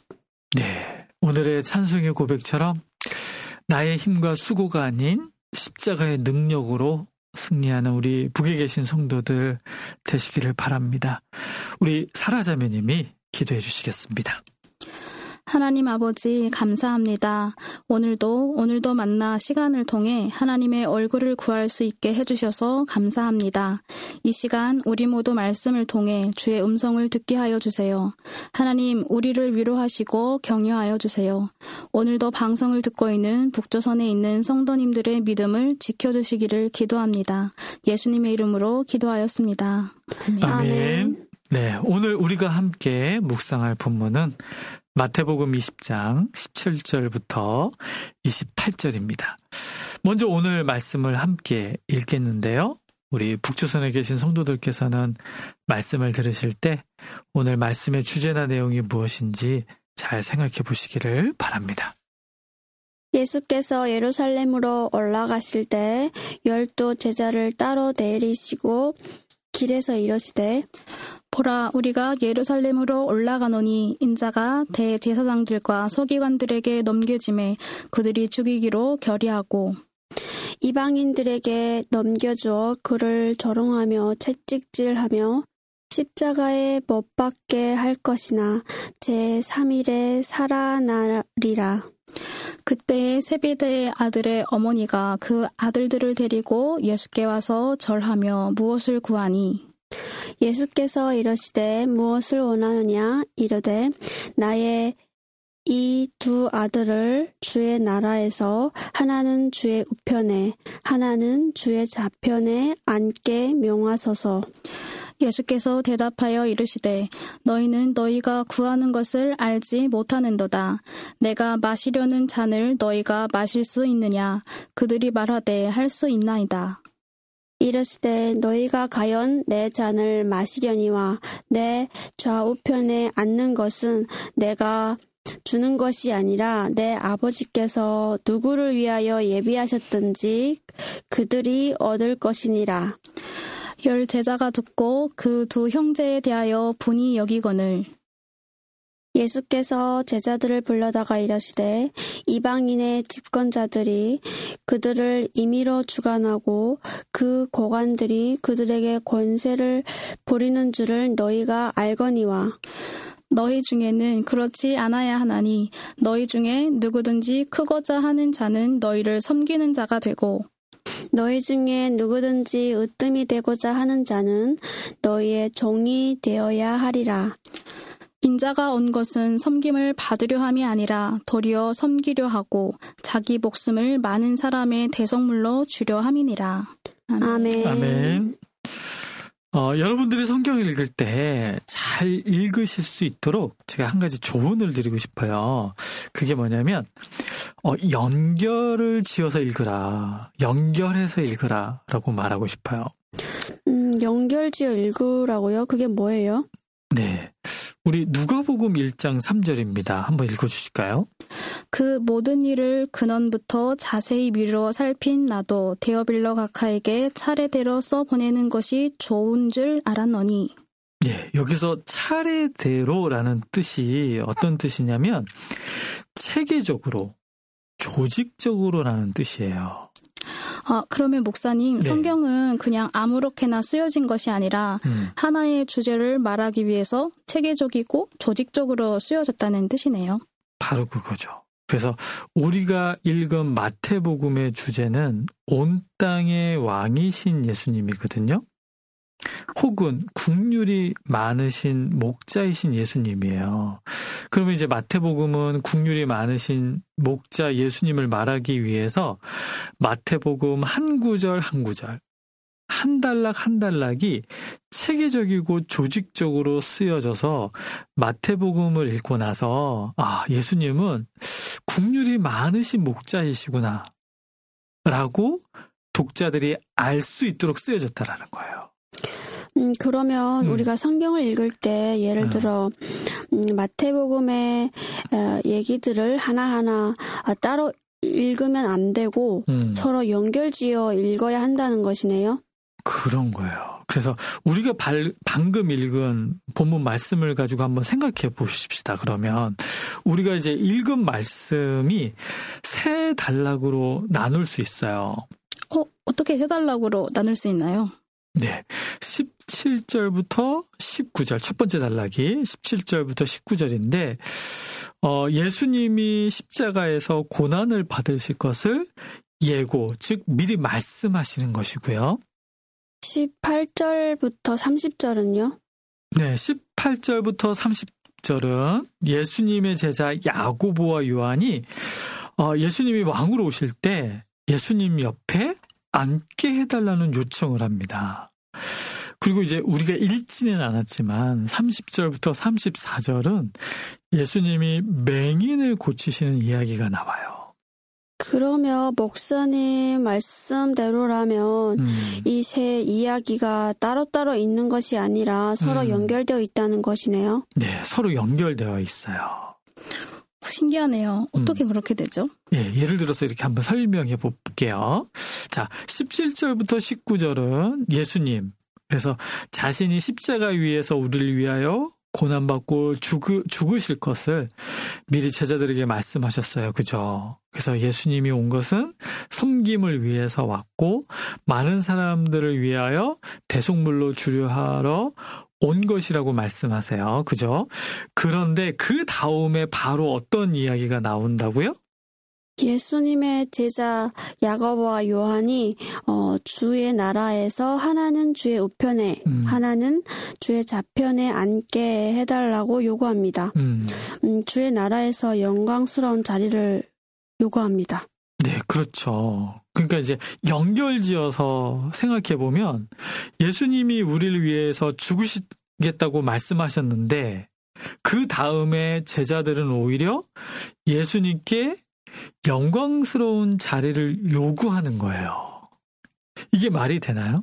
S6: 네, 오늘의 찬송의 고백처럼 나의 힘과 수고가 아닌 십자가의 능력으로 승리하는 우리 북에 계신 성도들 되시기를 바랍니다. 우리 사라자매님이 기도해 주시겠습니다.
S7: 하나님 아버지 감사합니다. 오늘도 오늘도 만나 시간을 통해 하나님의 얼굴을 구할 수 있게 해주셔서 감사합니다. 이 시간 우리 모두 말씀을 통해 주의 음성을 듣게 하여 주세요. 하나님 우리를 위로하시고 격려하여 주세요. 오늘도 방송을 듣고 있는 북조선에 있는 성도님들의 믿음을 지켜주시기를 기도합니다. 예수님의 이름으로 기도하였습니다. 아멘.
S6: 아멘. 네, 오늘 우리가 함께 묵상할 본문은 마태복음 이십 장 십칠 절부터 이십팔 절입니다. 먼저 오늘 말씀을 함께 읽겠는데요. 우리 북조선에 계신 성도들께서는 말씀을 들으실 때 오늘 말씀의 주제나 내용이 무엇인지 잘 생각해 보시기를 바랍니다.
S9: 예수께서 예루살렘으로 올라가실 때 열두 제자를 따로 내리시고 길에서 이르시되
S7: 보라 우리가 예루살렘으로 올라가노니 인자가 대제사장들과 서기관들에게 넘겨짐에 그들이 죽이기로 결의하고
S9: 이방인들에게 넘겨주어 그를 조롱하며 채찍질하며 십자가에 못 박게 할 것이나 제삼 일에 살아나리라.
S7: 그때에 세베대의 아들의 어머니가 그 아들들을 데리고 예수께 와서 절하며 무엇을 구하니
S9: 예수께서 이르시되 무엇을 원하느냐 이르되 나의 이 두 아들을 주의 나라에서 하나는 주의 우편에 하나는 주의 좌편에 앉게 명하소서.
S7: 예수께서 대답하여 이르시되 너희는 너희가 구하는 것을 알지 못하는도다. 내가 마시려는 잔을 너희가 마실 수 있느냐? 그들이 말하되 할 수 있나이다.
S9: 이르시되 너희가 과연 내 잔을 마시려니와 내 좌우편에 앉는 것은 내가 주는 것이 아니라 내 아버지께서 누구를 위하여 예비하셨든지 그들이 얻을 것이니라.
S7: 열 제자가 듣고 그 두 형제에 대하여 분이 여기거늘
S9: 예수께서 제자들을 불러다가 이르시되 이방인의 집권자들이 그들을 임의로 주관하고 그 고관들이 그들에게 권세를 부리는 줄을 너희가 알거니와
S7: 너희 중에는 그렇지 않아야 하나니 너희 중에 누구든지 크고자 하는 자는 너희를 섬기는 자가 되고
S9: 너희 중에 누구든지 으뜸이 되고자 하는 자는 너희의 종이 되어야 하리라.
S7: 인자가 온 것은 섬김을 받으려 함이 아니라 도리어 섬기려 하고 자기 목숨을 많은 사람의 대성물로 주려 함이니라.
S9: 아멘. 아멘.
S6: 아멘. 어, 여러분들이 성경을 읽을 때 잘 읽으실 수 있도록 제가 한 가지 조언을 드리고 싶어요. 그게 뭐냐면 어, 연결을 지어서 읽으라, 연결해서 읽으라 라고 말하고 싶어요.
S9: 음, 연결 지어 읽으라고요? 그게 뭐예요?
S6: 네, 우리 누가복음 일 장 삼 절입니다. 한번 읽어주실까요?
S7: 그 모든 일을 근원부터 자세히 미루어 살핀 나도 데어빌러 각하에게 차례대로 써보내는 것이 좋은 줄 알았노니.
S6: 예, 여기서 차례대로라는 뜻이 어떤 뜻이냐면 체계적으로, 조직적으로라는 뜻이에요.
S7: 아, 그러면 목사님,
S6: 네.
S7: 성경은 그냥 아무렇게나 쓰여진 것이 아니라
S6: 음.
S7: 하나의 주제를 말하기 위해서 체계적이고 조직적으로 쓰여졌다는 뜻이네요.
S6: 바로 그거죠. 그래서 우리가 읽은 마태복음의 주제는 온 땅의 왕이신 예수님이거든요. 혹은 국률이 많으신 목자이신 예수님이에요. 그러면 이제 마태복음은 국률이 많으신 목자 예수님을 말하기 위해서 마태복음 한 구절 한 구절, 한 단락 한 단락이 체계적이고 조직적으로 쓰여져서 마태복음을 읽고 나서 아, 예수님은 국률이 많으신 목자이시구나 라고 독자들이 알 수 있도록 쓰여졌다라는 거예요.
S9: 음, 그러면
S6: 음.
S9: 우리가 성경을 읽을 때 예를 들어 음, 마태복음의 어, 얘기들을 하나하나 아, 따로 읽으면 안 되고
S6: 음.
S9: 서로 연결지어 읽어야 한다는 것이네요.
S6: 그런 거예요. 그래서 우리가 발, 방금 읽은 본문 말씀을 가지고 한번 생각해 보십시다. 그러면 우리가 이제 읽은 말씀이 세 단락으로 나눌 수 있어요.
S7: 어, 어떻게 세 단락으로 나눌 수 있나요?
S6: 네. 십칠 절부터 십구 절, 첫 번째 단락이 십칠 절부터 십구 절인데, 어, 예수님이 십자가에서 고난을 받으실 것을 예고, 즉, 미리 말씀하시는 것이고요.
S9: 십팔 절부터 삼십 절은요?
S6: 네. 십팔 절부터 삼십 절은 예수님의 제자 야고보와 요한이, 어, 예수님이 왕으로 오실 때 예수님 옆에 앉게 해달라는 요청을 합니다. 그리고 이제 우리가 읽지는 않았지만 삼십 절부터 삼십사 절은 예수님이 맹인을 고치시는 이야기가 나와요.
S9: 그러면 목사님 말씀대로라면
S6: 음.
S9: 이 세 이야기가 따로따로 있는 것이 아니라 서로
S6: 음.
S9: 연결되어 있다는 것이네요.
S6: 네, 서로 연결되어 있어요.
S7: 신기하네요. 어떻게 음. 그렇게 되죠?
S6: 예, 예를 들어서 이렇게 한번 설명해 볼게요. 자, 십칠 절부터 십구 절은 예수님, 그래서 자신이 십자가 위에서 우리를 위하여 고난받고 죽으, 죽으실 것을 미리 제자들에게 말씀하셨어요. 그죠? 그래서 예수님이 온 것은 섬김을 위해서 왔고 많은 사람들을 위하여 대속물로 주류하러 온 것이라고 말씀하세요. 그죠? 그런데 그 다음에 바로 어떤 이야기가 나온다고요?
S9: 예수님의 제자 야고보와 요한이 어, 주의 나라에서 하나는 주의 우편에 음. 하나는 주의 좌편에 앉게 해달라고 요구합니다. 음. 음, 주의 나라에서 영광스러운 자리를 요구합니다.
S6: 네, 그렇죠. 그러니까 이제 연결지어서 생각해 보면 예수님이 우리를 위해서 죽으시겠다고 말씀하셨는데 그 다음에 제자들은 오히려 예수님께 영광스러운 자리를 요구하는 거예요. 이게 말이 되나요?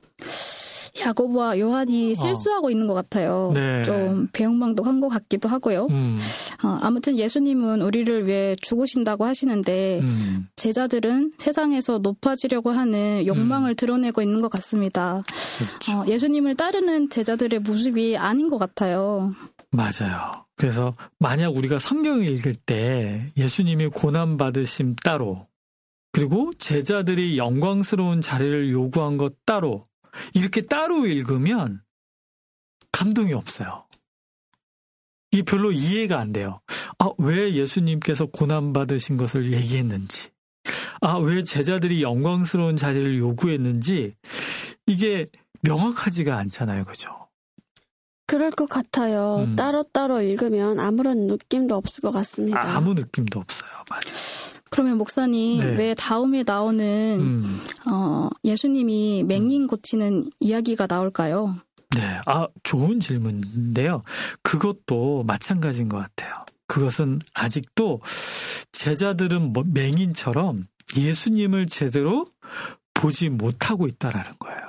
S7: 야고보와 요한이 실수하고 어. 있는 것 같아요. 네. 좀 배웅망덕한 것 같기도 하고요. 음. 어, 아무튼 예수님은 우리를 위해 죽으신다고 하시는데 음. 제자들은 세상에서 높아지려고 하는 욕망을 음. 드러내고 있는 것 같습니다. 그렇죠. 어, 예수님을 따르는 제자들의 모습이 아닌 것 같아요.
S6: 맞아요. 그래서 만약 우리가 성경을 읽을 때 예수님이 고난받으심 따로 그리고 제자들이 영광스러운 자리를 요구한 것 따로 이렇게 따로 읽으면 감동이 없어요. 이게 별로 이해가 안 돼요. 아, 왜 예수님께서 고난받으신 것을 얘기했는지, 아, 왜 제자들이 영광스러운 자리를 요구했는지 이게 명확하지가 않잖아요. 그죠?
S9: 그럴 것 같아요. 음. 따로따로 읽으면 아무런 느낌도 없을 것 같습니다.
S6: 아, 아무 느낌도 없어요. 맞아요.
S7: 그러면 목사님, 네. 왜 다음에 나오는
S6: 음.
S7: 어, 예수님이 맹인 고치는 이야기가 나올까요?
S6: 네, 아, 좋은 질문인데요. 그것도 마찬가지인 것 같아요. 그것은 아직도 제자들은 뭐 맹인처럼 예수님을 제대로 보지 못하고 있다라는 거예요.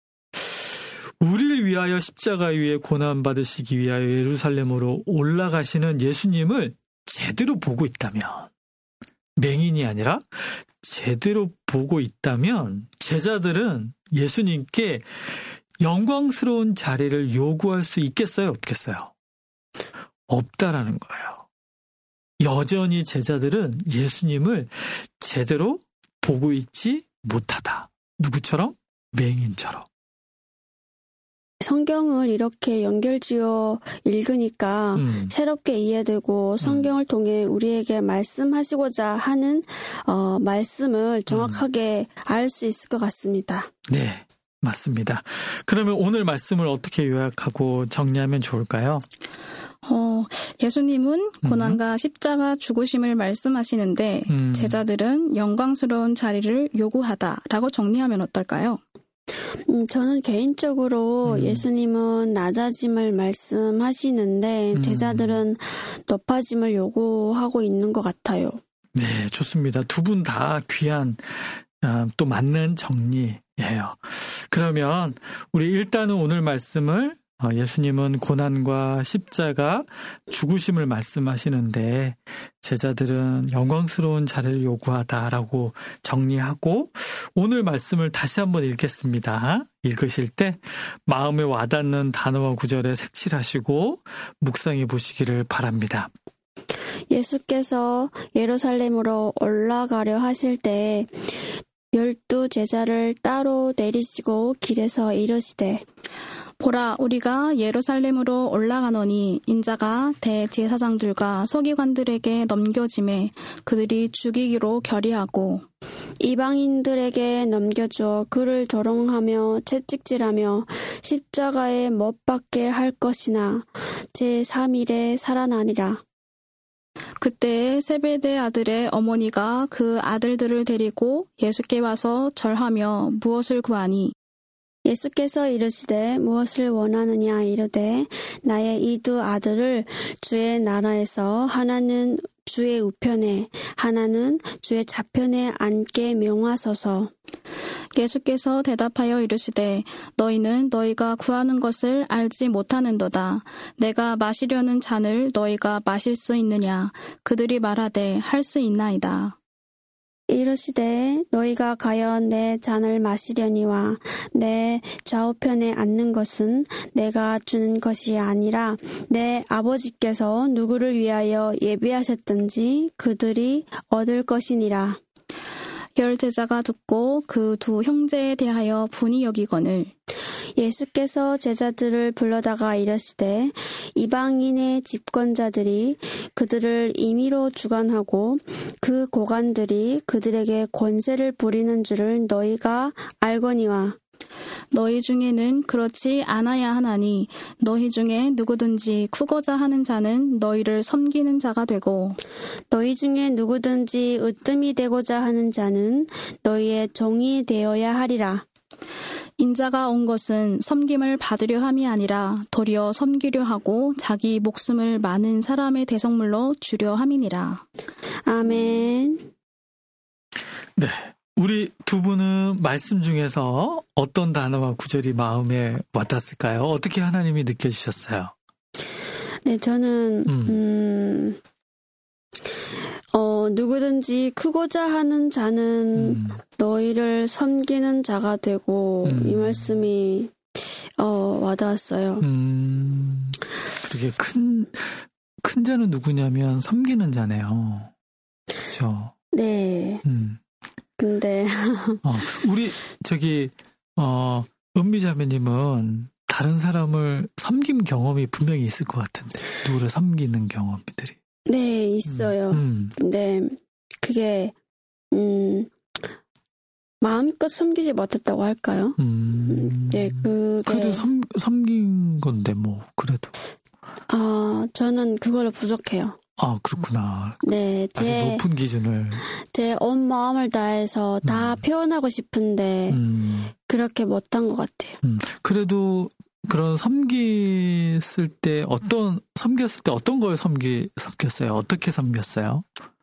S6: 우리를 위하여 십자가 위에 고난받으시기 위하여 예루살렘으로 올라가시는 예수님을 제대로 보고 있다면, 맹인이 아니라 제대로 보고 있다면 제자들은 예수님께 영광스러운 자리를 요구할 수 있겠어요? 없겠어요? 없다라는 거예요. 여전히 제자들은 예수님을 제대로 보고 있지 못하다. 누구처럼? 맹인처럼.
S9: 성경을 이렇게 연결지어 읽으니까 음. 새롭게 이해되고 성경을 음. 통해 우리에게 말씀하시고자 하는 어, 말씀을 정확하게 음. 알 수 있을 것 같습니다.
S6: 네, 맞습니다. 그러면 오늘 말씀을 어떻게 요약하고 정리하면 좋을까요?
S7: 어, 예수님은 고난과 음. 십자가 죽으심을 말씀하시는데 음. 제자들은 영광스러운 자리를 요구하다라고 정리하면 어떨까요?
S9: 음, 저는 개인적으로 음. 예수님은 낮아짐을 말씀하시는데 음. 제자들은 높아짐을 요구하고 있는 것 같아요.
S6: 네, 좋습니다. 두 분 다 귀한 어, 또 맞는 정리예요. 그러면 우리 일단은 오늘 말씀을 어, 예수님은 고난과 십자가, 죽으심을 말씀하시는데 제자들은 영광스러운 자리를 요구하다라고 정리하고 오늘 말씀을 다시 한번 읽겠습니다. 읽으실 때 마음에 와닿는 단어와 구절에 색칠하시고 묵상해 보시기를 바랍니다.
S9: 예수께서 예루살렘으로 올라가려 하실 때 열두 제자를 따로 내리시고 길에서 이르시되
S7: 보라, 우리가 예루살렘으로 올라가노니 인자가 대제사장들과 서기관들에게 넘겨짐에 그들이 죽이기로 결의하고
S9: 이방인들에게 넘겨주어 그를 조롱하며 채찍질하며 십자가에 못 박게 할 것이나 제삼 일에 살아나니라.
S7: 그때 세베대 아들의 어머니가 그 아들들을 데리고 예수께 와서 절하며 무엇을 구하니
S9: 예수께서 이르시되 무엇을 원하느냐 이르되 나의 이 두 아들을 주의 나라에서 하나는 주의 우편에 하나는 주의 좌편에 앉게 명하소서.
S7: 예수께서 대답하여 이르시되 너희는 너희가 구하는 것을 알지 못하는도다. 내가 마시려는 잔을 너희가 마실 수 있느냐. 그들이 말하되 할 수 있나이다.
S9: 이르시되 너희가 가여 내 잔을 마시려니와 내 좌우편에 앉는 것은 내가 주는 것이 아니라 내 아버지께서 누구를 위하여 예비하셨든지 그들이 얻을 것이니라.
S7: 열 제자가 듣고 그 두 형제에 대하여 분이 여기거늘
S9: 예수께서 제자들을 불러다가 이르시되 이방인의 집권자들이 그들을 임의로 주관하고 그 고관들이 그들에게 권세를 부리는 줄을 너희가 알거니와
S7: 너희 중에는 그렇지 않아야 하나니 너희 중에 누구든지 크고자 하는 자는 너희를 섬기는 자가 되고
S9: 너희 중에 누구든지 으뜸이 되고자 하는 자는 너희의 종이 되어야 하리라.
S7: 인자가 온 것은 섬김을 받으려 함이 아니라 도리어 섬기려 하고 자기 목숨을 많은 사람의 대속물로 주려 함이니라.
S9: 아멘.
S6: 네. 우리 두 분은 말씀 중에서 어떤 단어와 구절이 마음에 와닿았을까요? 어떻게 하나님이 느껴지셨어요?
S9: 네, 저는 음. 음, 어, 누구든지 크고자 하는 자는 음. 너희를 섬기는 자가 되고 음. 이 말씀이 어, 와닿았어요.
S6: 음, 그러게 큰, 큰 자는 누구냐면 섬기는 자네요. 그렇죠?
S9: 네.
S6: 음.
S9: 근데
S6: 어, 우리 저기 어, 은미자매님은 다른 사람을 섬긴 경험이 분명히 있을 것 같은데 누구를 섬기는 경험들이
S9: 네 있어요. 음, 음. 근데 그게 음, 마음껏 섬기지 못했다고 할까요?
S6: 음,
S9: 네, 그게
S6: 그래도 섬, 섬긴 건데 뭐 그래도
S9: 아 저는 그걸로 부족해요.
S6: 아, 그렇구나.
S9: 네,
S6: 아주
S9: 제
S6: 높은 기준을
S9: 제 온 마음을 다해서 다
S6: 음.
S9: 표현하고 싶은데
S6: 음.
S9: 그렇게 못한 것 같아요.
S6: 음. 그래도 그런 섬겼을 때 어떤 섬겼을 때 어떤 걸 섬기 섬겼어요? 어떻게 섬겼어요?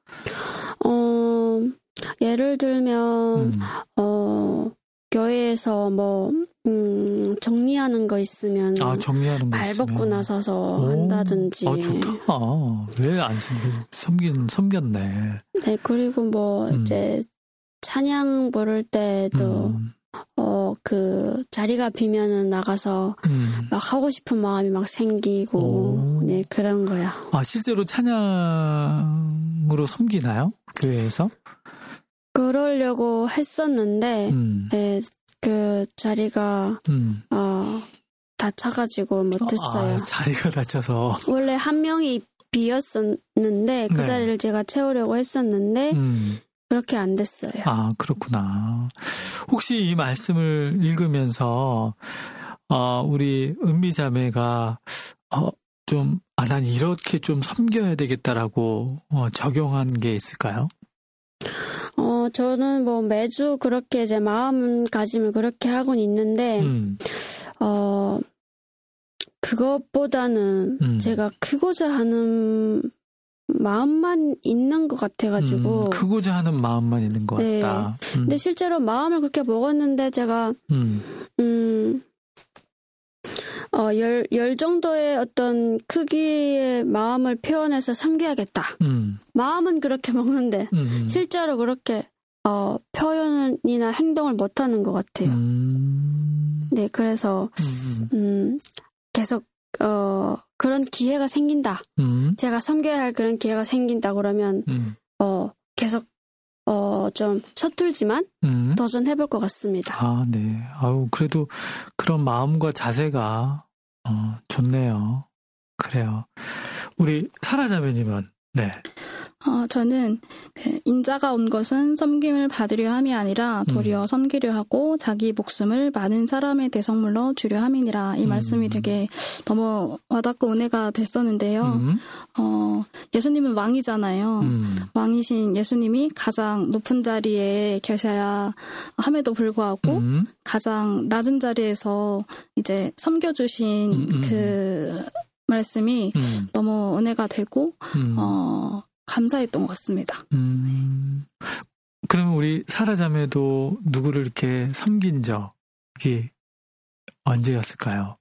S9: 어, 예를 들면
S6: 음.
S9: 어. 교회에서 뭐 음, 정리하는 거 있으면
S6: 아, 정리하는 거
S9: 발
S6: 있으면.
S9: 벗고 나서서
S6: 오,
S9: 한다든지.
S6: 아, 좋다. 왜 안 섬긴 섬겼네.
S9: 네, 그리고 뭐
S6: 음.
S9: 이제 찬양 부를 때도
S6: 음.
S9: 어, 그 자리가 비면은 나가서
S6: 음.
S9: 막 하고 싶은 마음이 막 생기고
S6: 오.
S9: 네, 그런 거야.
S6: 아, 실제로 찬양으로 섬기나요? 교회에서?
S9: 그러려고 했었는데,
S6: 음.
S9: 네, 그 자리가,
S6: 음.
S9: 어, 다 차가지고 못했어요.
S6: 아, 자리가 다쳐서.
S9: 원래 한 명이 비었었는데, 그
S6: 네.
S9: 자리를 제가 채우려고 했었는데,
S6: 음.
S9: 그렇게 안 됐어요.
S6: 아, 그렇구나. 혹시 이 말씀을 읽으면서, 어, 우리 은미 자매가, 어, 좀, 아, 난 이렇게 좀 섬겨야 되겠다라고 어, 적용한 게 있을까요?
S9: 어, 저는 뭐 매주 그렇게 이제 마음가짐을 그렇게 하곤 있는데,
S6: 음.
S9: 어, 그것보다는
S6: 음.
S9: 제가 크고자 하는 마음만 있는 것 같아가지고.
S6: 음, 크고자 하는 마음만 있는 것
S9: 네.
S6: 같다. 음.
S9: 근데 실제로 마음을 그렇게 먹었는데 제가,
S6: 음.
S9: 음, 어, 열, 열 정도의 어떤 크기의 마음을 표현해서 섬겨야겠다.
S6: 음.
S9: 마음은 그렇게 먹는데,
S6: 음.
S9: 실제로 그렇게, 어, 표현이나 행동을 못하는 것 같아요.
S6: 음.
S9: 네, 그래서,
S6: 음.
S9: 음, 계속, 어, 그런 기회가 생긴다.
S6: 음.
S9: 제가 섬겨야 할 그런 기회가 생긴다 그러면,
S6: 음.
S9: 어, 계속, 어, 좀 서툴지만
S6: 음.
S9: 도전해볼 것 같습니다.
S6: 아, 네. 아유, 그래도 그런 마음과 자세가, 어, 좋네요. 그래요. 우리 사라자매님은, 네.
S7: 어, 저는 그 인자가 온 것은 섬김을 받으려 함이 아니라 도리어
S6: 음.
S7: 섬기려 하고 자기 목숨을 많은 사람의 대성물로 주려 함이니라. 이
S6: 음.
S7: 말씀이 되게 너무 와닿고 은혜가 됐었는데요.
S6: 음.
S7: 어, 예수님은 왕이잖아요.
S6: 음.
S7: 왕이신 예수님이 가장 높은 자리에 계셔야 함에도 불구하고
S6: 음.
S7: 가장 낮은 자리에서 이제 섬겨주신
S6: 음, 음.
S7: 그 말씀이
S6: 음.
S7: 너무 은혜가 되고
S6: 음.
S7: 어, 감사했던 것 같습니다.
S6: 음. 그러면 우리 사라자매도 누구를 이렇게 섬긴 적이 언제였을까요?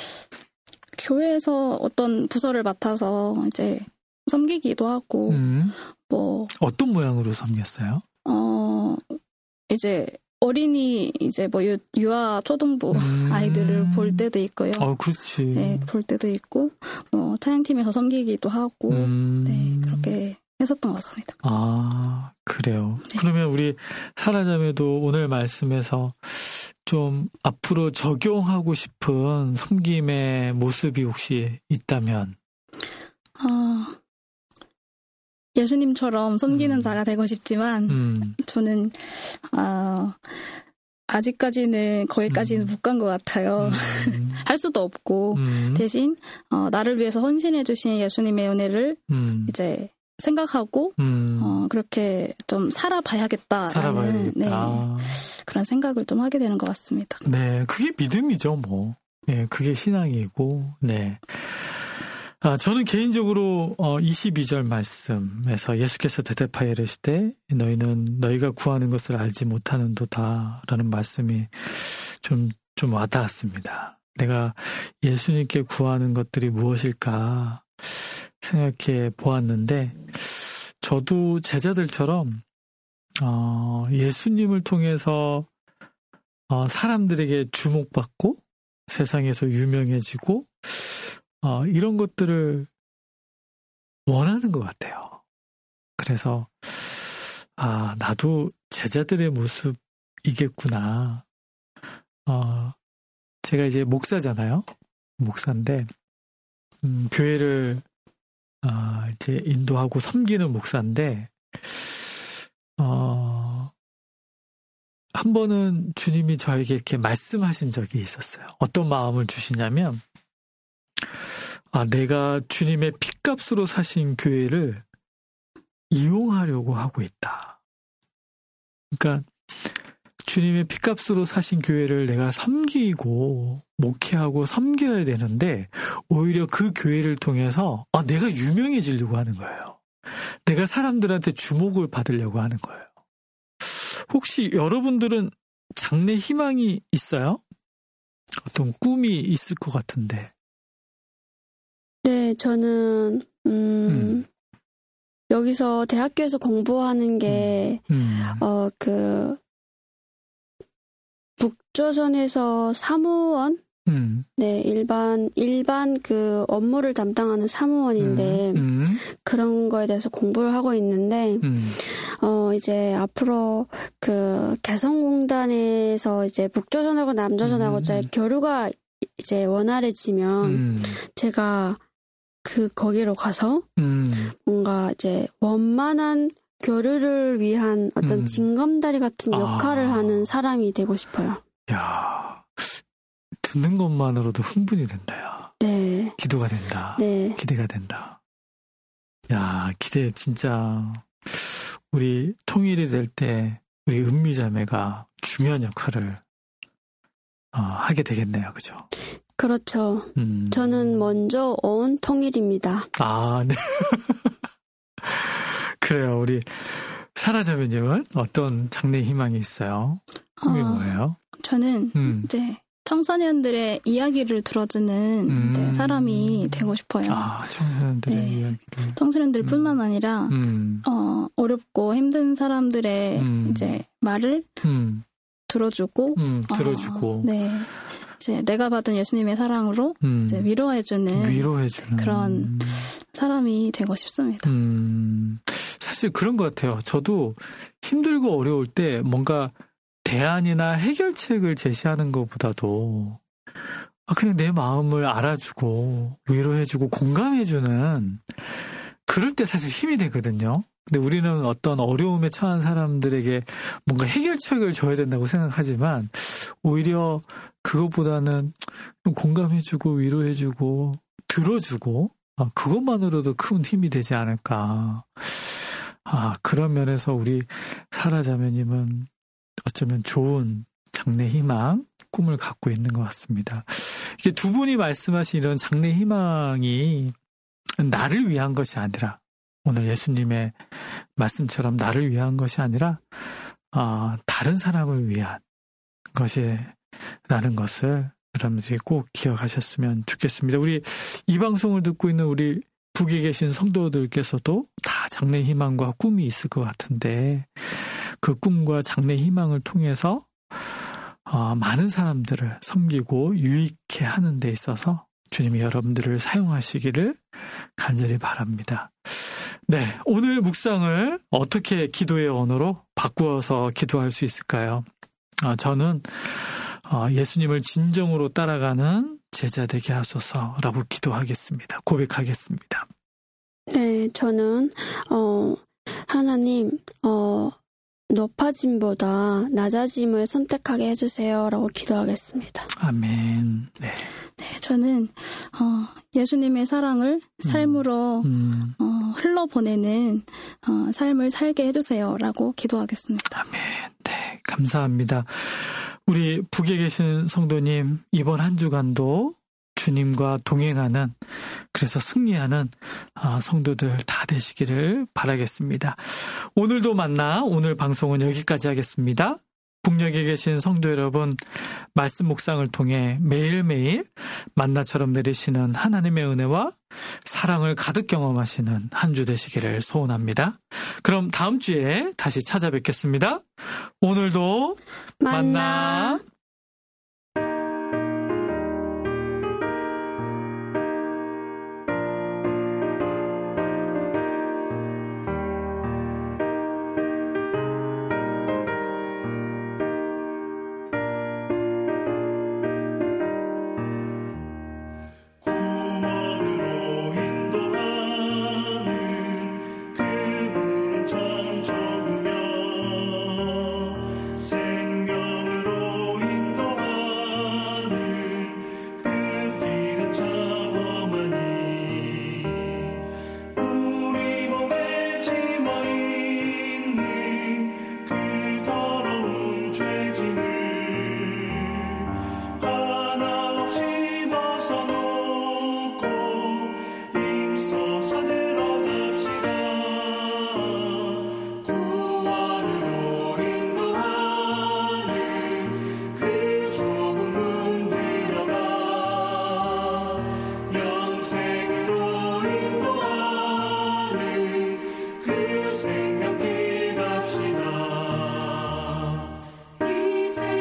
S7: 교회에서 어떤 부서를 맡아서 이제 섬기기도 하고
S6: 음.
S7: 뭐
S6: 어떤 모양으로 섬겼어요?
S7: 어, 이제 어린이 이제 뭐 유, 유아 초등부
S6: 음.
S7: 아이들을 볼 때도 있고요.
S6: 어, 그렇지.
S7: 네, 볼 때도 있고 뭐 찬양팀에서 섬기기도 하고
S6: 음.
S7: 네, 그렇게 했었던 것 같습니다.
S6: 아, 그래요.
S7: 네.
S6: 그러면 우리 사라자매도 오늘 말씀에서 좀 앞으로 적용하고 싶은 섬김의 모습이 혹시 있다면?
S7: 아, 예수님처럼 섬기는
S6: 음.
S7: 자가 되고 싶지만
S6: 음.
S7: 저는 아, 아직까지는 거기까지는
S6: 음.
S7: 못 간 것 같아요.
S6: 음.
S7: 할 수도 없고
S6: 음.
S7: 대신 어, 나를 위해서 헌신해 주신 예수님의 은혜를
S6: 음.
S7: 이제 생각하고
S6: 음.
S7: 어, 그렇게 좀 살아봐야겠다라는
S6: 살아봐야겠다.
S7: 네, 그런 생각을 좀 하게 되는 것 같습니다.
S6: 네, 그게 믿음이죠, 뭐. 네, 그게 신앙이고, 네. 아, 저는 개인적으로 어, 이십이 절 말씀에서 예수께서 대답하여 이르시되 너희는 너희가 구하는 것을 알지 못하는도다 라는 말씀이 좀, 좀 와닿았습니다. 내가 예수님께 구하는 것들이 무엇일까 생각해 보았는데 저도 제자들처럼 어, 예수님을 통해서 어, 사람들에게 주목받고 세상에서 유명해지고 어, 이런 것들을 원하는 것 같아요. 그래서 아, 나도 제자들의 모습이겠구나. 어, 제가 이제 목사잖아요. 목사인데 음, 교회를 어, 이제 인도하고 섬기는 목사인데 어, 한 번은 주님이 저에게 이렇게 말씀하신 적이 있었어요. 어떤 마음을 주시냐면 아, 내가 주님의 핏값으로 사신 교회를 이용하려고 하고 있다. 그러니까 주님의 핏값으로 사신 교회를 내가 섬기고 목회하고 섬겨야 되는데 오히려 그 교회를 통해서 아, 내가 유명해지려고 하는 거예요. 내가 사람들한테 주목을 받으려고 하는 거예요. 혹시 여러분들은 장래 희망이 있어요? 어떤 꿈이 있을 것 같은데.
S9: 네, 저는 음,
S6: 음.
S9: 여기서 대학교에서 공부하는 게
S6: 음.
S9: 어, 그 북조선에서 사무원
S6: 음.
S9: 네, 일반 일반 그 업무를 담당하는 사무원인데
S6: 음. 음.
S9: 그런 거에 대해서 공부를 하고 있는데
S6: 음.
S9: 어 이제 앞으로 그 개성공단에서 이제 북조선하고 남조선하고
S6: 음.
S9: 이제 교류가 이제 원활해지면
S6: 음.
S9: 제가 그 거기로 가서
S6: 음.
S9: 뭔가 이제 원만한 교류를 위한 어떤
S6: 음.
S9: 징검다리 같은 역할을
S6: 아.
S9: 하는 사람이 되고 싶어요.
S6: 야, 듣는 것만으로도 흥분이 된다, 야.
S9: 네.
S6: 기도가 된다.
S9: 네.
S6: 기대가 된다. 야, 기대 진짜 우리 통일이 될 때 우리 은미자매가 중요한 역할을 어, 하게 되겠네요. 그죠?
S9: 그렇죠.
S6: 음.
S9: 저는 먼저 온 통일입니다.
S6: 아, 네. 그래요. 우리 사라자매님은 어떤 장래 희망이 있어요? 꿈이
S7: 어,
S6: 뭐예요?
S7: 저는
S6: 음.
S7: 이제 청소년들의 이야기를 들어주는
S6: 음.
S7: 이제 사람이 되고 싶어요.
S6: 아, 청소년들의
S7: 네.
S6: 이야기를.
S7: 청소년들뿐만 아니라
S6: 음.
S7: 어, 어렵고 힘든 사람들의
S6: 음.
S7: 이제 말을
S6: 음.
S7: 들어주고,
S6: 음, 들어주고.
S7: 어, 네, 이제 내가 받은 예수님의 사랑으로
S6: 음.
S7: 이제 위로해주는
S6: 위로해주는
S7: 그런 사람이 되고 싶습니다.
S6: 음, 사실 그런 것 같아요. 저도 힘들고 어려울 때 뭔가 대안이나 해결책을 제시하는 것보다도 아, 그냥 내 마음을 알아주고 위로해주고 공감해주는 그럴 때 사실 힘이 되거든요. 근데 우리는 어떤 어려움에 처한 사람들에게 뭔가 해결책을 줘야 된다고 생각하지만 오히려 그것보다는 공감해주고 위로해주고 들어주고 아, 그것만으로도 큰 힘이 되지 않을까. 아, 그런 면에서 우리 사라자매님은 어쩌면 좋은 장래 희망, 꿈을 갖고 있는 것 같습니다. 이게 두 분이 말씀하신 이런 장래 희망이 나를 위한 것이 아니라 오늘 예수님의 말씀처럼 나를 위한 것이 아니라 어, 다른 사람을 위한 것이라는 것을 여러분들이 꼭 기억하셨으면 좋겠습니다. 우리 이 방송을 듣고 있는 우리 북에 계신 성도들께서도 다 장래 희망과 꿈이 있을 것 같은데 그 꿈과 장래 희망을 통해서 어, 많은 사람들을 섬기고 유익해 하는 데 있어서 주님이 여러분들을 사용하시기를 간절히 바랍니다. 네, 오늘 묵상을 어떻게 기도의 언어로 바꾸어서 기도할 수 있을까요? 어, 저는 어, 예수님을 진정으로 따라가는 제자 되게 하소서라고 기도하겠습니다. 고백하겠습니다.
S9: 네, 저는 어, 하나님 어, 높아짐보다 낮아짐을 선택하게 해주세요라고 기도하겠습니다.
S6: 아멘. 네.
S7: 네, 저는 어, 예수님의 사랑을 삶으로
S6: 음.
S7: 어, 흘러보내는 어, 삶을 살게 해주세요라고 기도하겠습니다.
S6: 아멘. 네, 감사합니다. 우리 북에 계신 성도님 이번 한 주간도 주님과 동행하는 그래서 승리하는 성도들 다 되시기를 바라겠습니다. 오늘도 만나 오늘 방송은 여기까지 하겠습니다. 북녘에 계신 성도 여러분 말씀 묵상을 통해 매일매일 만나처럼 내리시는 하나님의 은혜와 사랑을 가득 경험하시는 한 주 되시기를 소원합니다. 그럼 다음 주에 다시 찾아뵙겠습니다. 오늘도 만나. 만나.
S1: 이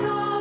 S1: 저